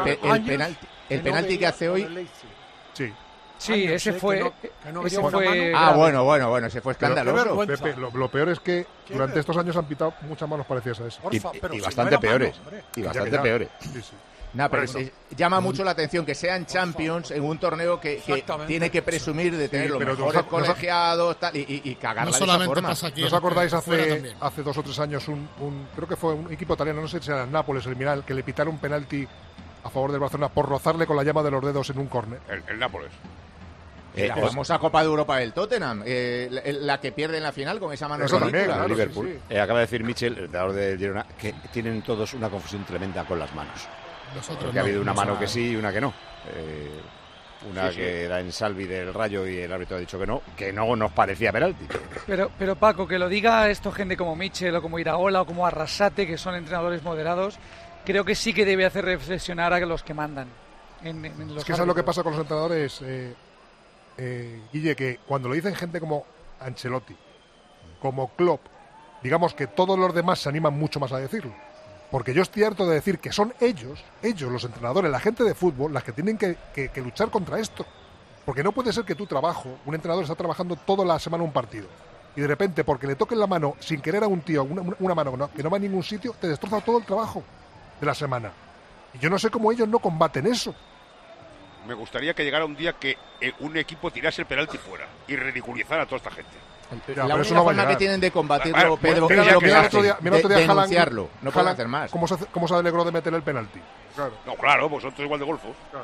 el penalti que hace hoy... Sí. Sí, ese fue... Bueno, ese fue escandaloso. Pero, Pepe, lo peor es que durante estos años han pitado muchas manos parecidas a eso. Y bastante peores. Y bastante peores. Sí. No, pero llama mucho la atención que sean Champions en un torneo que tiene que presumir de tener los mejores colegiados tal, y cagarla de esa forma. ¿No os acordáis hace 2 o 3 años creo que fue un equipo italiano, no sé si era el Nápoles, el Milan, que le pitaron un penalti a favor del Barcelona por rozarle con la llama de los dedos en un córner? El Nápoles. La famosa Copa de Europa del Tottenham, la que pierde en la final con esa mano también, claro, Liverpool. Sí. Acaba de decir Michel, el entrenador de Girona, que tienen todos una confusión tremenda con las manos. Porque ha habido una mano que sí y una que no. Una que era en Salvi del Rayo y el árbitro ha dicho que no nos parecía penalti. Pero Paco, que lo diga esto gente como Michel o como Iraola o como Arrasate, que son entrenadores moderados, creo que sí que debe hacer reflexionar a los que mandan. Es que eso es lo que pasa con los entrenadores, Guille, que cuando lo dicen gente como Ancelotti, como Klopp, digamos que todos los demás se animan mucho más a decirlo. Porque yo estoy harto de decir que son ellos, los entrenadores, la gente de fútbol, las que tienen que luchar contra esto. Porque no puede ser que tu trabajo, un entrenador está trabajando toda la semana un partido, y de repente, porque le toquen la mano sin querer a un tío, una mano que no va a ningún sitio, te destroza todo el trabajo de la semana. Y yo no sé cómo ellos no combaten eso. Me gustaría que llegara un día que un equipo tirase el penalti fuera y ridiculizara a toda esta gente. La única forma que tienen de combatirlo, Pedro, es lo que denunciarlo. No pueden hacer más. ¿Cómo se alegró de meter el penalti? Claro. No, claro, pues son todos igual de golfos. Claro.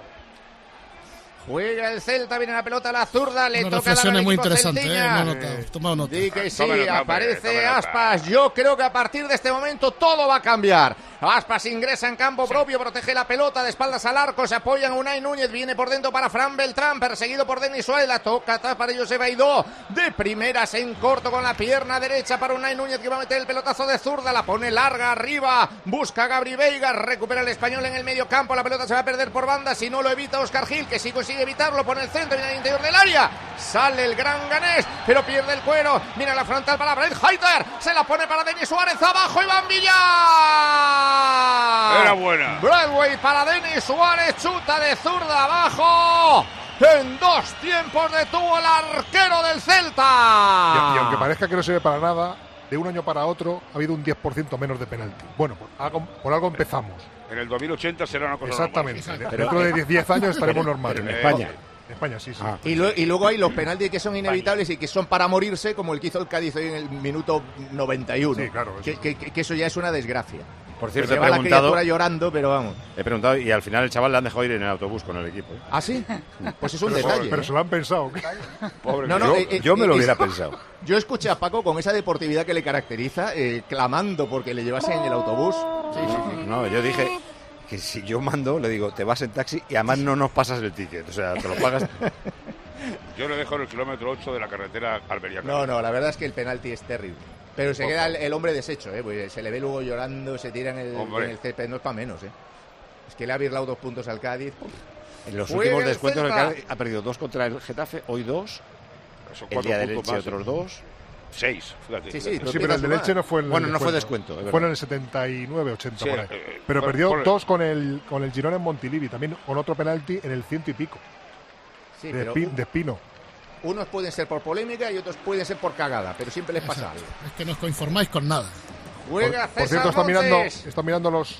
Juega el Celta, viene la pelota a la zurda, le toca dar al muy interesante, tomado nota. Sí que sí, aparece Aspas. Yo creo que a partir de este momento todo va a cambiar. Aspas ingresa en campo propio, protege la pelota de espaldas al arco, se apoyan Unai Núñez, viene por dentro para Fran Beltrán, perseguido por Denis Suárez, la toca atrás para Josep Aidó, de primeras en corto con la pierna derecha para Unai Núñez, que va a meter el pelotazo de zurda, la pone larga arriba, busca a Gabri Veiga, recupera el español en el medio campo, la pelota se va a perder por banda, si no lo evita Óscar Gil, que sí consigue evitarlo, pone el centro, viene al interior del área, sale el gran ganés, pero pierde el cuero, mira la frontal para Brent Hayter, se la pone para Denis Suárez, abajo Iván Villar. Era buena. Broadway para Denis Suárez, chuta de zurda abajo. En 2 tiempos detuvo el arquero del Celta. Y aunque parezca que no sirve para nada, de un año para otro ha habido un 10% menos de penalti. Bueno, por algo empezamos. En el 2080 será una cosa exactamente. Normal. Dentro de 10 años estaremos normales. En España. En España, sí. Y luego hay los penaltis que son inevitables y que son para morirse, como el que hizo el Cádiz hoy en el minuto 91. Sí, claro. Que eso ya es una desgracia. Por cierto, he preguntado, llorando, pero vamos. He preguntado y al final el chaval le han dejado ir en el autobús con el equipo. ¿Ah, sí? Pues es un detalle. Pero se lo han pensado. Pobre, yo me lo hubiera pensado. Yo escuché a Paco con esa deportividad que le caracteriza, clamando porque le llevasen en el autobús. Sí. No, yo dije que si yo mando, le digo, te vas en taxi y además no nos pasas el ticket. O sea, te lo pagas. Yo le dejo en el kilómetro 8 de la carretera Almería. No, la verdad es que el penalti es terrible. Pero se queda el hombre deshecho, pues se le ve luego llorando, se tira en el césped, no es para menos, Es que le ha virlado 2 puntos al Cádiz. En los últimos descuentos el Cádiz ha perdido 2 contra el Getafe, hoy 2. El día de Leche otros 2. 6, fíjate. Sí, pero el de Leche no fue no fue descuento. Fue en el 79-80 por ahí. Pero perdió 2 con el Girona en Montilivi, también con otro penalti en el 100 y pico. Sí, de Espino. Unos pueden ser por polémica y otros pueden ser por cagada, pero siempre les pasa algo. Es que no os conformáis con nada. Juega por cierto, está mirando los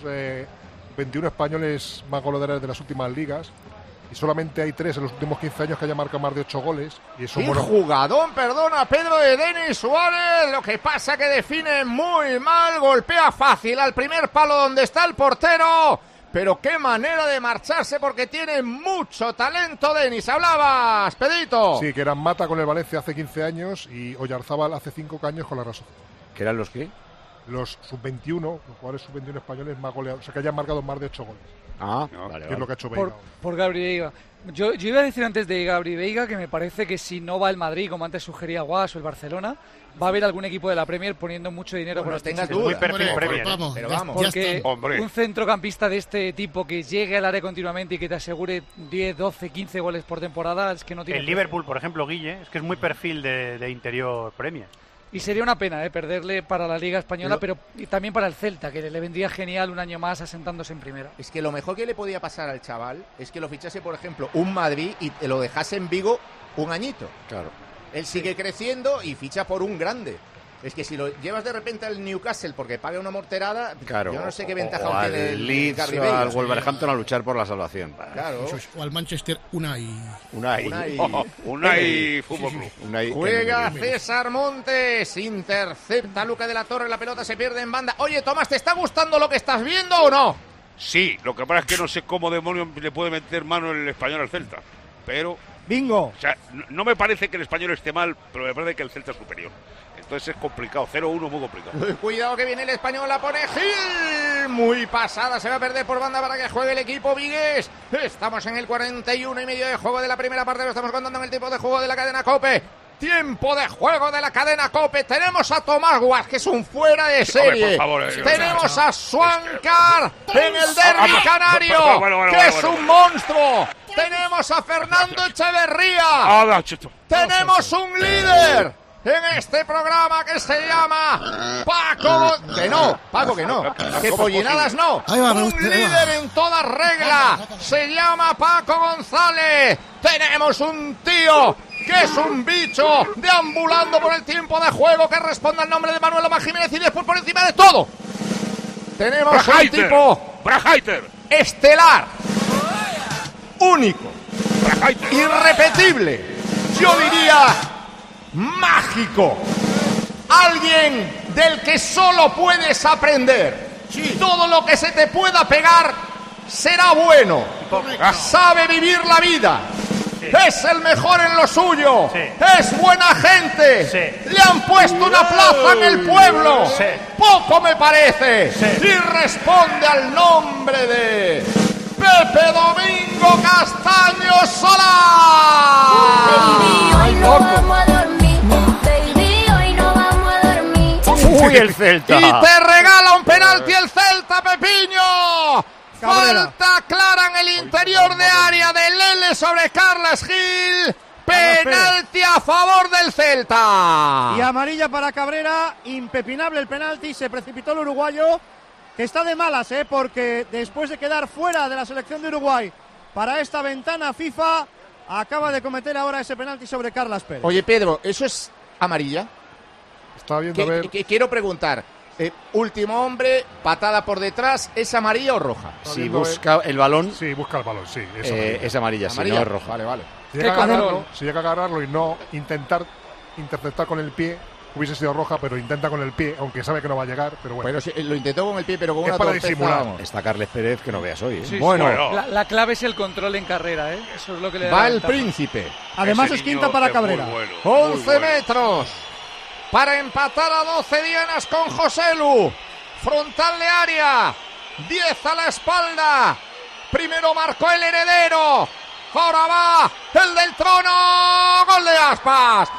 21 españoles más goleadores de las últimas ligas y solamente hay 3 en los últimos 15 años que haya marcado más de 8 goles. Y eso, jugadón, perdona, Pedro, de Denis Suárez. Lo que pasa que define muy mal, golpea fácil al primer palo donde está el portero. Pero qué manera de marcharse porque tiene mucho talento, Denis. ¿Hablabas, Pedrito? Sí, que eran Mata con el Valencia hace 15 años y Oyarzábal hace 5 años con la Real Sociedad. ¿Qué eran los qué? Los sub-21, los jugadores sub-21 españoles más goleados, o sea, que hayan marcado más de 8 goles. Vale. Es lo que ha hecho Veiga. Por Gabri Veiga. Yo iba a decir antes de Gabri Veiga que me parece que si no va el Madrid, como antes sugería Guas o el Barcelona, va a haber algún equipo de la Premier poniendo mucho dinero por tengas muy perfil Premier. Pero vamos. Porque un centrocampista de este tipo que llegue al área continuamente y que te asegure 10, 12, 15 goles por temporada es que no tiene... El Liverpool, por ejemplo, Guille, es que es muy perfil de interior Premier. Y sería una pena perderle para la Liga Española, pero también para el Celta, que le vendría genial un año más asentándose en primera. Es que lo mejor que le podía pasar al chaval es que lo fichase, por ejemplo, un Madrid y te lo dejase en Vigo un añito. Claro. Él sigue creciendo y ficha por un grande. Es que si lo llevas de repente al Newcastle porque paga una morterada, claro, yo no sé qué ventaja tiene el Leeds, al Wolverhampton a luchar por la salvación. Claro. O al Manchester Unai Fútbol Club. Juega César Montes, intercepta Luca de la Torre, la pelota se pierde en banda. Oye, Tomás, ¿te está gustando lo que estás viendo o no? Sí, lo que pasa es que no sé cómo demonios le puede meter mano el Español al Celta, pero... ¡Bingo! O sea, no me parece que el Español esté mal, pero me parece que el Celta es superior. Entonces es complicado, 0-1 muy complicado. Cuidado que viene el Español, la pone Gil. Muy pasada, se va a perder por banda para que juegue el equipo Vigués. Estamos en el 41 y medio de juego de la primera parte, lo estamos contando en el tiempo de juego de la cadena COPE. Tiempo de juego de la cadena COPE. Tenemos a Tomás Guas, que es un fuera de serie. Por favor, tenemos a Swankar en el derbi canario, que es un monstruo. Tenemos a Fernando Echeverría. Tenemos un líder en este programa que se llama Paco. Que no, Paco, que no. Que pollinadas no. Un líder en toda regla. Se llama Paco González. Tenemos un tío que es un bicho deambulando por el tiempo de juego, que responde al nombre de Manuel Loma Jiménez, y después por encima de todo tenemos un tipo estelar, único, irrepetible, yo diría mágico, alguien del que solo puedes aprender. Todo lo que se te pueda pegar será bueno. Sabe vivir la vida. Es el mejor en lo suyo. Es buena gente. Le han puesto una plaza en el pueblo. Poco me parece. Y responde al nombre de Pepe Domingo Castaño Solá. Hoy no vamos a dormir. Baby, hoy no vamos a dormir. Uy, el Celta. Y te regala un penalti el Celta, Pepiño. Cabrera. Falta clara en el interior de área de Lele sobre Carles Gil. Penalti a favor del Celta. Y amarilla para Cabrera, impepinable el penalti, se precipitó el uruguayo, que está de malas, porque después de quedar fuera de la selección de Uruguay para esta ventana FIFA, acaba de cometer ahora ese penalti sobre Carles Pérez. Oye, Pedro, ¿eso es amarilla? Estaba viendo a ver. Quiero preguntar. Último hombre, patada por detrás, ¿es amarilla o roja? Si busca el balón. Sí, busca el balón, sí. Es amarilla, si no es roja. Vale. Si llega a agarrarlo y no intentar interceptar con el pie, hubiese sido roja, pero intenta con el pie, aunque sabe que no va a llegar, pero bueno. Pero lo intentó con el pie, pero con es una para torpeza. disimular. Está Carles Pérez, que no veas hoy. Sí, bueno. La clave es el control en carrera, Eso es lo que le da va la el ventaja. Príncipe. Además es quinta para Cabrera. 11 metros para empatar a 12 dianas con Joselu. Frontal de área, 10 a la espalda. Primero marcó el heredero. Ahora va el del trono. Gol de Aspas.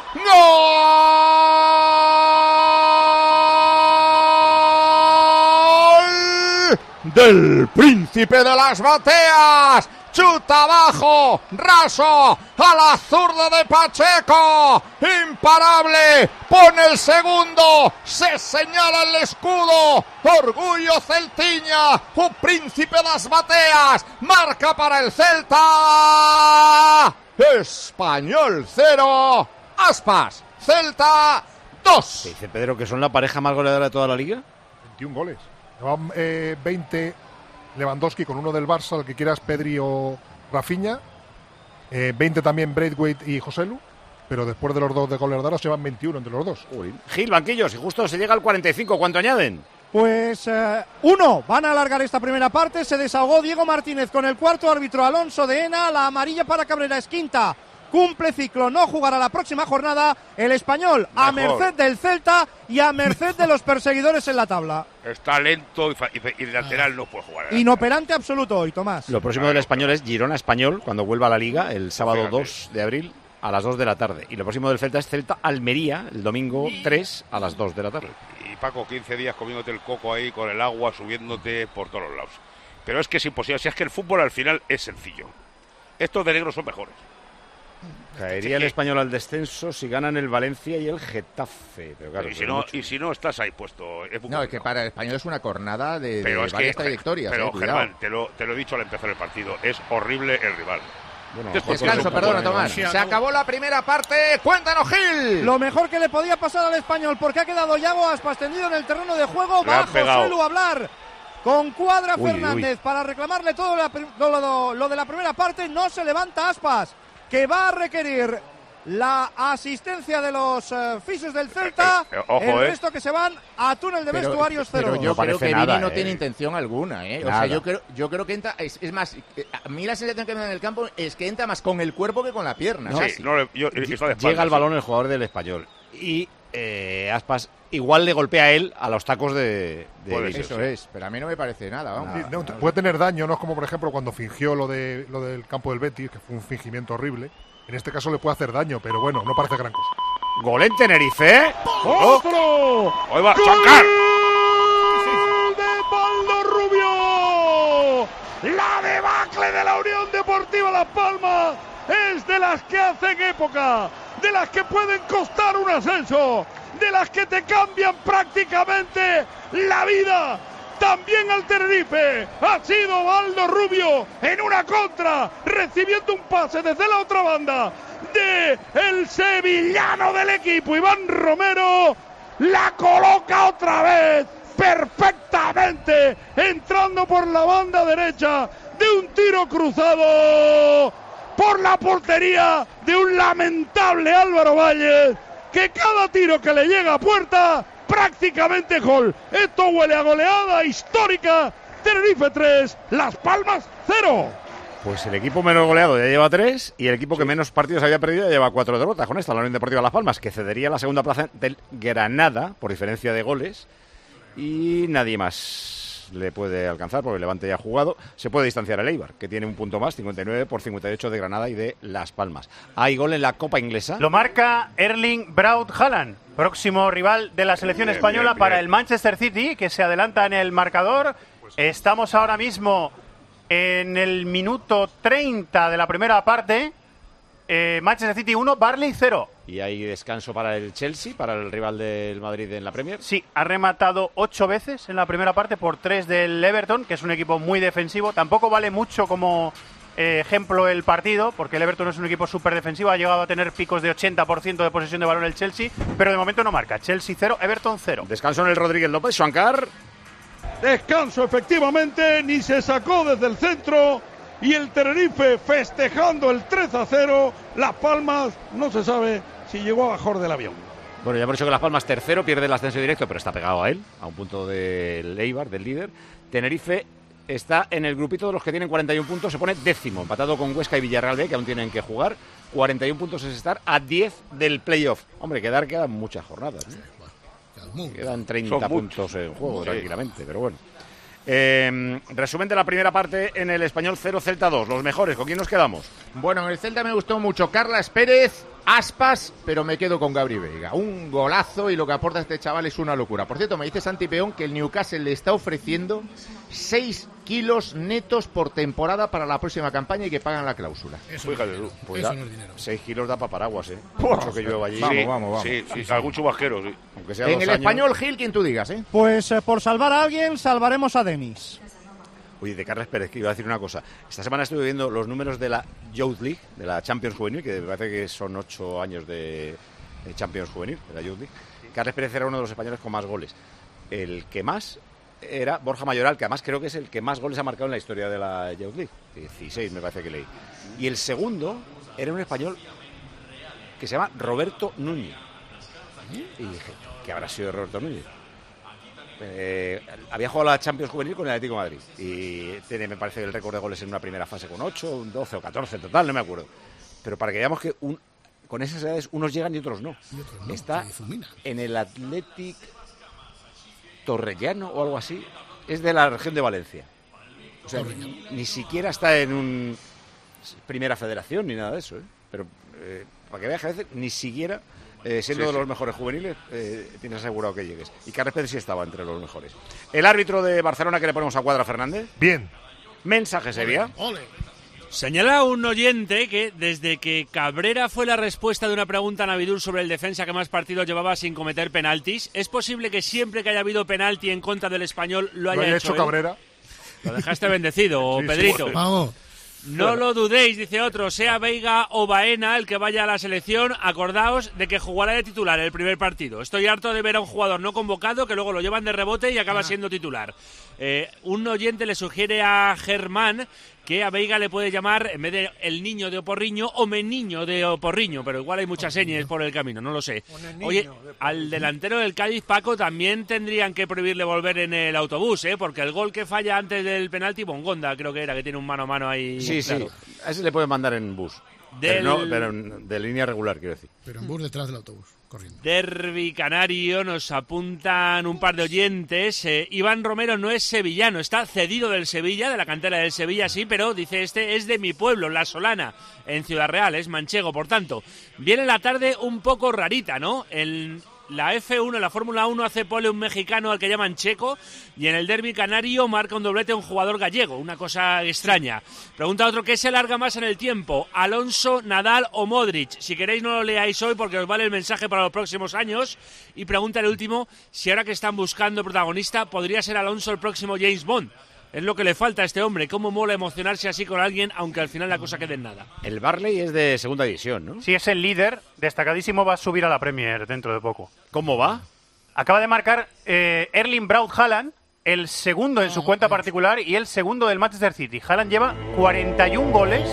Gol del Príncipe de las Bateas. Chuta abajo, raso, a la zurda de Pacheco, imparable, pone el segundo, se señala el escudo, orgullo celtiña, un Príncipe de las Bateas, marca para el Celta, Español 0, Aspas, Celta 2. Dice Pedro que son la pareja más goleadora de toda la liga. 21 goles. Llevan 20 Lewandowski con uno del Barça, el que quieras, Pedri o Rafinha. 20 también Braithwaite y Joselu. Pero después de los dos de goleadores se van 21 entre los dos. Gil, banquillos, y justo se llega al 45. ¿Cuánto añaden? Pues uno, van a alargar esta primera parte. Se desahogó Diego Martínez con el cuarto árbitro Alonso de Ena. La amarilla para Cabrera es quinta. Cumple ciclo, no jugará la próxima jornada. El Español a merced del Celta y a merced de los perseguidores en la tabla. Está lento y el lateral no puede jugar. Inoperante absoluto hoy, Tomás. Lo próximo del Español es Girona Español, cuando vuelva a la Liga, el sábado 2 de abril a las 2 de la tarde. Y lo próximo del Celta es Celta Almería, el domingo 3 a las 2 de la tarde. Y Paco, 15 días comiéndote el coco ahí con el agua, subiéndote por todos los lados. Pero es que es imposible, si es que el fútbol al final es sencillo. Estos de negro son mejores. Caería el Español al descenso si ganan el Valencia y el Getafe. Pero claro, y si no estás ahí puesto. No, es que para el Español es una cornada de es varias trayectorias. Pero Germán, te lo he dicho al empezar el partido, es horrible el rival. Bueno, descanso, perdona, Tomás. Se acabó la primera parte. Cuéntanos, Gil. Lo mejor que le podía pasar al Español, porque ha quedado Yago Aspas tendido en el terreno de juego. Va José Lu a hablar con Cuadra Fernández para reclamarle todo lo de la primera parte. No se levanta Aspas, que va a requerir la asistencia de los fisios del Celta. El resto que se van a túnel de vestuarios 0. Pero yo creo que nada, Vini no tiene intención alguna. O sea, yo creo que entra. Es más, a mí la sensación que me da en el campo es que entra más con el cuerpo que con la pierna. Llega el balón el jugador del Español. Y Aspas igual le golpea a él a los tacos de eso es, pero a mí no me parece nada. Vamos. No, puede tener daño, no es como por ejemplo cuando fingió lo del campo del Betis, que fue un fingimiento horrible. En este caso le puede hacer daño, pero bueno, no parece gran cosa. Gol en Tenerife. ¡Otro! ¡Ahí va, Chancar! ¡Gol de Baldo Rubio! La debacle de la Unión Deportiva Las Palmas es de las que hacen época, de las que pueden costar un ascenso, de las que te cambian prácticamente la vida. También al Tenerife ha sido Baldo Rubio en una contra, recibiendo un pase desde la otra banda de el sevillano del equipo, Iván Romero. La coloca otra vez perfectamente, entrando por la banda derecha de un tiro cruzado por la portería de un lamentable Álvaro Valles, que cada tiro que le llega a puerta prácticamente gol. Esto huele a goleada histórica. Tenerife 3, Las Palmas 0. Pues el equipo menos goleado ya lleva 3 y el equipo que menos partidos había perdido ya lleva 4 derrotas con esta, la Unión Deportiva Las Palmas, que cedería la segunda plaza del Granada por diferencia de goles y nadie más le puede alcanzar porque el Levante ya ha jugado. Se puede distanciar el Eibar, que tiene un punto más, 59 por 58 de Granada y de Las Palmas. Hay gol en la Copa Inglesa. Lo marca Erling Braut Haaland, próximo rival de la selección española para el Manchester City, que se adelanta en el marcador. Estamos ahora mismo en el minuto 30 de la primera parte. Manchester City 1, Burnley 0. Y hay descanso para el Chelsea, para el rival del Madrid en la Premier. Sí, ha rematado 8 veces en la primera parte por 3 del Everton, que es un equipo muy defensivo. Tampoco vale mucho como ejemplo el partido, porque el Everton es un equipo súper defensivo. Ha llegado a tener picos de 80% de posesión de balón el Chelsea, pero de momento no marca. Chelsea 0, Everton 0. Descanso en el Rodríguez López, Shankar. Descanso, efectivamente, ni se sacó desde el centro. Y el Tenerife festejando el 3-0. Las Palmas no se sabe si llegó a bajar del avión. Bueno, ya hemos dicho que Las Palmas tercero, pierde el ascenso directo, pero está pegado a él, a un punto del Eibar, del líder. Tenerife está en el grupito de los que tienen 41 puntos, se pone décimo, empatado con Huesca y Villarreal B, que aún tienen que jugar. 41 puntos es estar a 10 del playoff. Hombre, quedan muchas jornadas, ¿no? Quedan 30 puntos en juego, tranquilamente, pero bueno. Resumen de la primera parte en el Español 0, Celta 2. Los mejores, ¿con quién nos quedamos? Bueno, en el Celta me gustó mucho Carlas Pérez, Aspas, pero me quedo con Gabri Veiga. Un golazo y lo que aporta este chaval es una locura. Por cierto, me dice Santi Peón que el Newcastle le está ofreciendo 6 kilos netos por temporada para la próxima campaña y que pagan la cláusula. Eso, fíjate tú. Pues eso da, no es dinero. 6 kilos da para paraguas, ¿eh? Mucho que llueva allí. Vamos. Sí, algún chubasquero, sí. Aunque sea en el Español, Gil, quien tú digas, ¿eh? Pues por salvar a alguien, salvaremos a Denis. Oye, de Carles Pérez, que iba a decir una cosa. Esta semana estuve viendo los números de la Youth League, de la Champions Juvenil, que me parece que son 8 años de Champions Juvenil, de la Youth League. Carles Pérez era uno de los españoles con más goles. El que más era Borja Mayoral, que además creo que es el que más goles ha marcado en la historia de la Youth League. 16 me parece que leí. Y el segundo era un español que se llama Roberto Núñez. Y dije, ¿qué habrá sido de Roberto Núñez? Había jugado la Champions Juvenil con el Atlético de Madrid y tiene, me parece, el récord de goles en una primera fase con 8, 12 o 14 en total, no me acuerdo. Pero para que veamos que con esas edades unos llegan y otros no. Está en el Athletic Torrellano o algo así. Es de la región de Valencia. O sea, ni siquiera está en un primera federación ni nada de eso, ¿eh? Pero para que veas que a veces ni siquiera... siendo de los mejores juveniles, tienes asegurado que llegues. Y Carles Pérez sí estaba entre los mejores. El árbitro de Barcelona, que le ponemos a Cuadra Fernández. Bien. Mensaje, Sevilla. Señala un oyente que desde que Cabrera fue la respuesta de una pregunta a Navidul sobre el defensa que más partidos llevaba sin cometer penaltis, ¿es posible que siempre que haya habido penalti en contra del Español lo haya hecho Cabrera? Lo dejaste bendecido, sí, Pedrito. Sí. Vamos. No lo dudéis, dice otro, sea Veiga o Baena el que vaya a la selección, acordaos de que jugará de titular el primer partido. Estoy harto de ver a un jugador no convocado que luego lo llevan de rebote y acaba siendo titular. Un oyente le sugiere a Germán que a Veiga le puede llamar, en vez de el niño de Oporriño, o Meniño de Oporriño, pero igual hay muchas señas por el camino, no lo sé. Oye, al delantero del Cádiz, Paco, también tendrían que prohibirle volver en el autobús, porque el gol que falla antes del penalti, Bongonda creo que era, que tiene un mano a mano ahí. Sí, claro. sí, a ese le puede mandar en bus. Pero de línea regular, quiero decir. Pero en bus detrás del autobús, corriendo. Derbi canario, nos apuntan un par de oyentes. Iván Romero no es sevillano, está cedido del Sevilla, de la cantera del Sevilla, sí, pero dice es de mi pueblo, La Solana, en Ciudad Real, es manchego, por tanto. Viene la tarde un poco rarita, ¿no? La F1, la Fórmula 1 hace pole un mexicano al que llaman Checo y en el derbi canario marca un doblete un jugador gallego, una cosa extraña. Pregunta otro, ¿qué se alarga más en el tiempo? ¿Alonso, Nadal o Modric? Si queréis no lo leáis hoy porque os vale el mensaje para los próximos años. Y pregunta el último, si ahora que están buscando protagonista, ¿podría ser Alonso el próximo James Bond? Es lo que le falta a este hombre. ¿Cómo mola emocionarse así con alguien, aunque al final la cosa quede en nada? El Barley es de segunda división, ¿no? Sí, es el líder, destacadísimo, va a subir a la Premier dentro de poco. ¿Cómo va? Acaba de marcar Erling Braut Haaland, el segundo en su cuenta particular y el segundo del Manchester City. Haaland lleva 41 goles,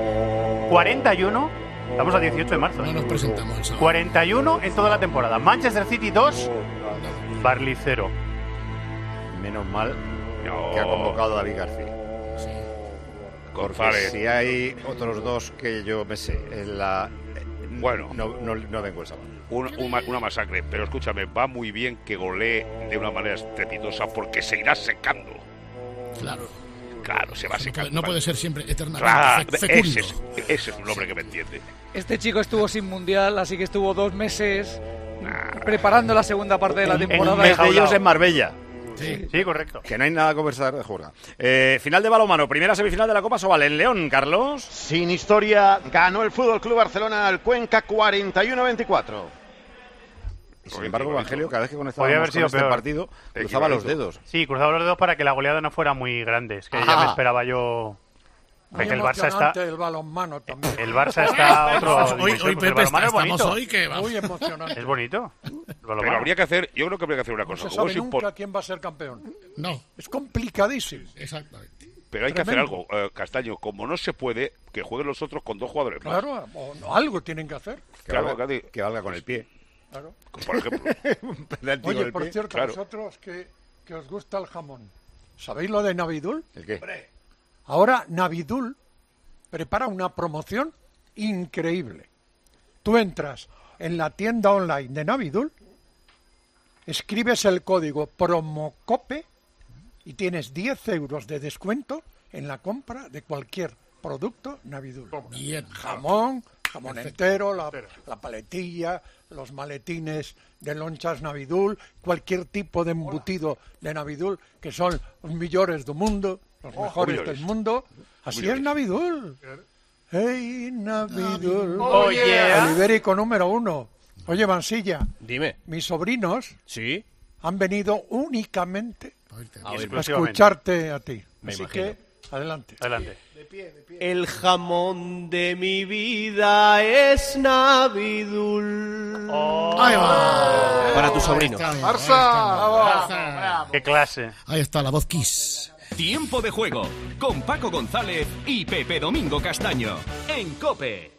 41, estamos a 18 de marzo. No nos presentamos el sábado. 41 en toda la temporada. Manchester City 2, Barley 0. Menos mal que ha convocado a David García. Sí. Porque González. si hay otros dos que yo me sé, bueno, no vengo el sábado. Una masacre, pero escúchame, va muy bien que golee de una manera estrepitosa porque se irá secando. Claro, se va secando. No puede ser siempre eternamente fecundo. fecundo. Ese es un hombre que me entiende. Este chico estuvo sin mundial, así que estuvo 2 meses preparando la segunda parte de la temporada. Un mes de ellos en Marbella. Sí, correcto. Que no hay nada que conversar de jugar. Final de balonmano, primera semifinal de la Copa Sobal en León, Carlos. Sin historia, ganó el Fútbol Club Barcelona al Cuenca 41-24. Sin embargo, Evangelio, cada vez que Podría conectábamos haber sido con este peor. partido, cruzaba los dedos. Sí, cruzaba los dedos para que la goleada no fuera muy grande. Es que ya me esperaba yo. Muy Que el Barça emocionante está. el balonmano también. El Barça está a otro. Hoy Pepe, estamos hoy que va. Muy emocionante. Es bonito. Pero habría que hacer, yo creo que habría que hacer una cosa. No se Como sabe es nunca quién va a ser campeón. No. Es complicadísimo. Exactamente. Pero hay que hacer Tremendo. algo, Castaño. Como no se puede, que jueguen los otros con 2 jugadores más. Claro, algo tienen que hacer. Que valga con el pie. Claro. Por ejemplo. Oye, por cierto, vosotros que os gusta el jamón, ¿sabéis lo de Navidul? ¿El qué? Ahora Navidul prepara una promoción increíble. Tú entras en la tienda online de Navidul, escribes el código PROMOCOPE y tienes 10 euros de descuento en la compra de cualquier producto Navidul. Bien. Jamón entero, la paletilla, los maletines de lonchas Navidul, cualquier tipo de embutido de Navidul, que son los mejores del mundo, los mejores del mundo. Así es Navidul. ¡Hey, Navidul! Oye. El ibérico número 1. Oye, Mansilla. Dime. Mis sobrinos ¿Sí? han venido únicamente a exclusivamente. escucharte a ti. Me Así imagino. que, adelante. Adelante. El jamón de mi vida es Navidul. Ahí va. Para tu sobrino. ¡Qué clase! Ahí está la voz Kiss. Tiempo de juego con Paco González y Pepe Domingo Castaño en COPE.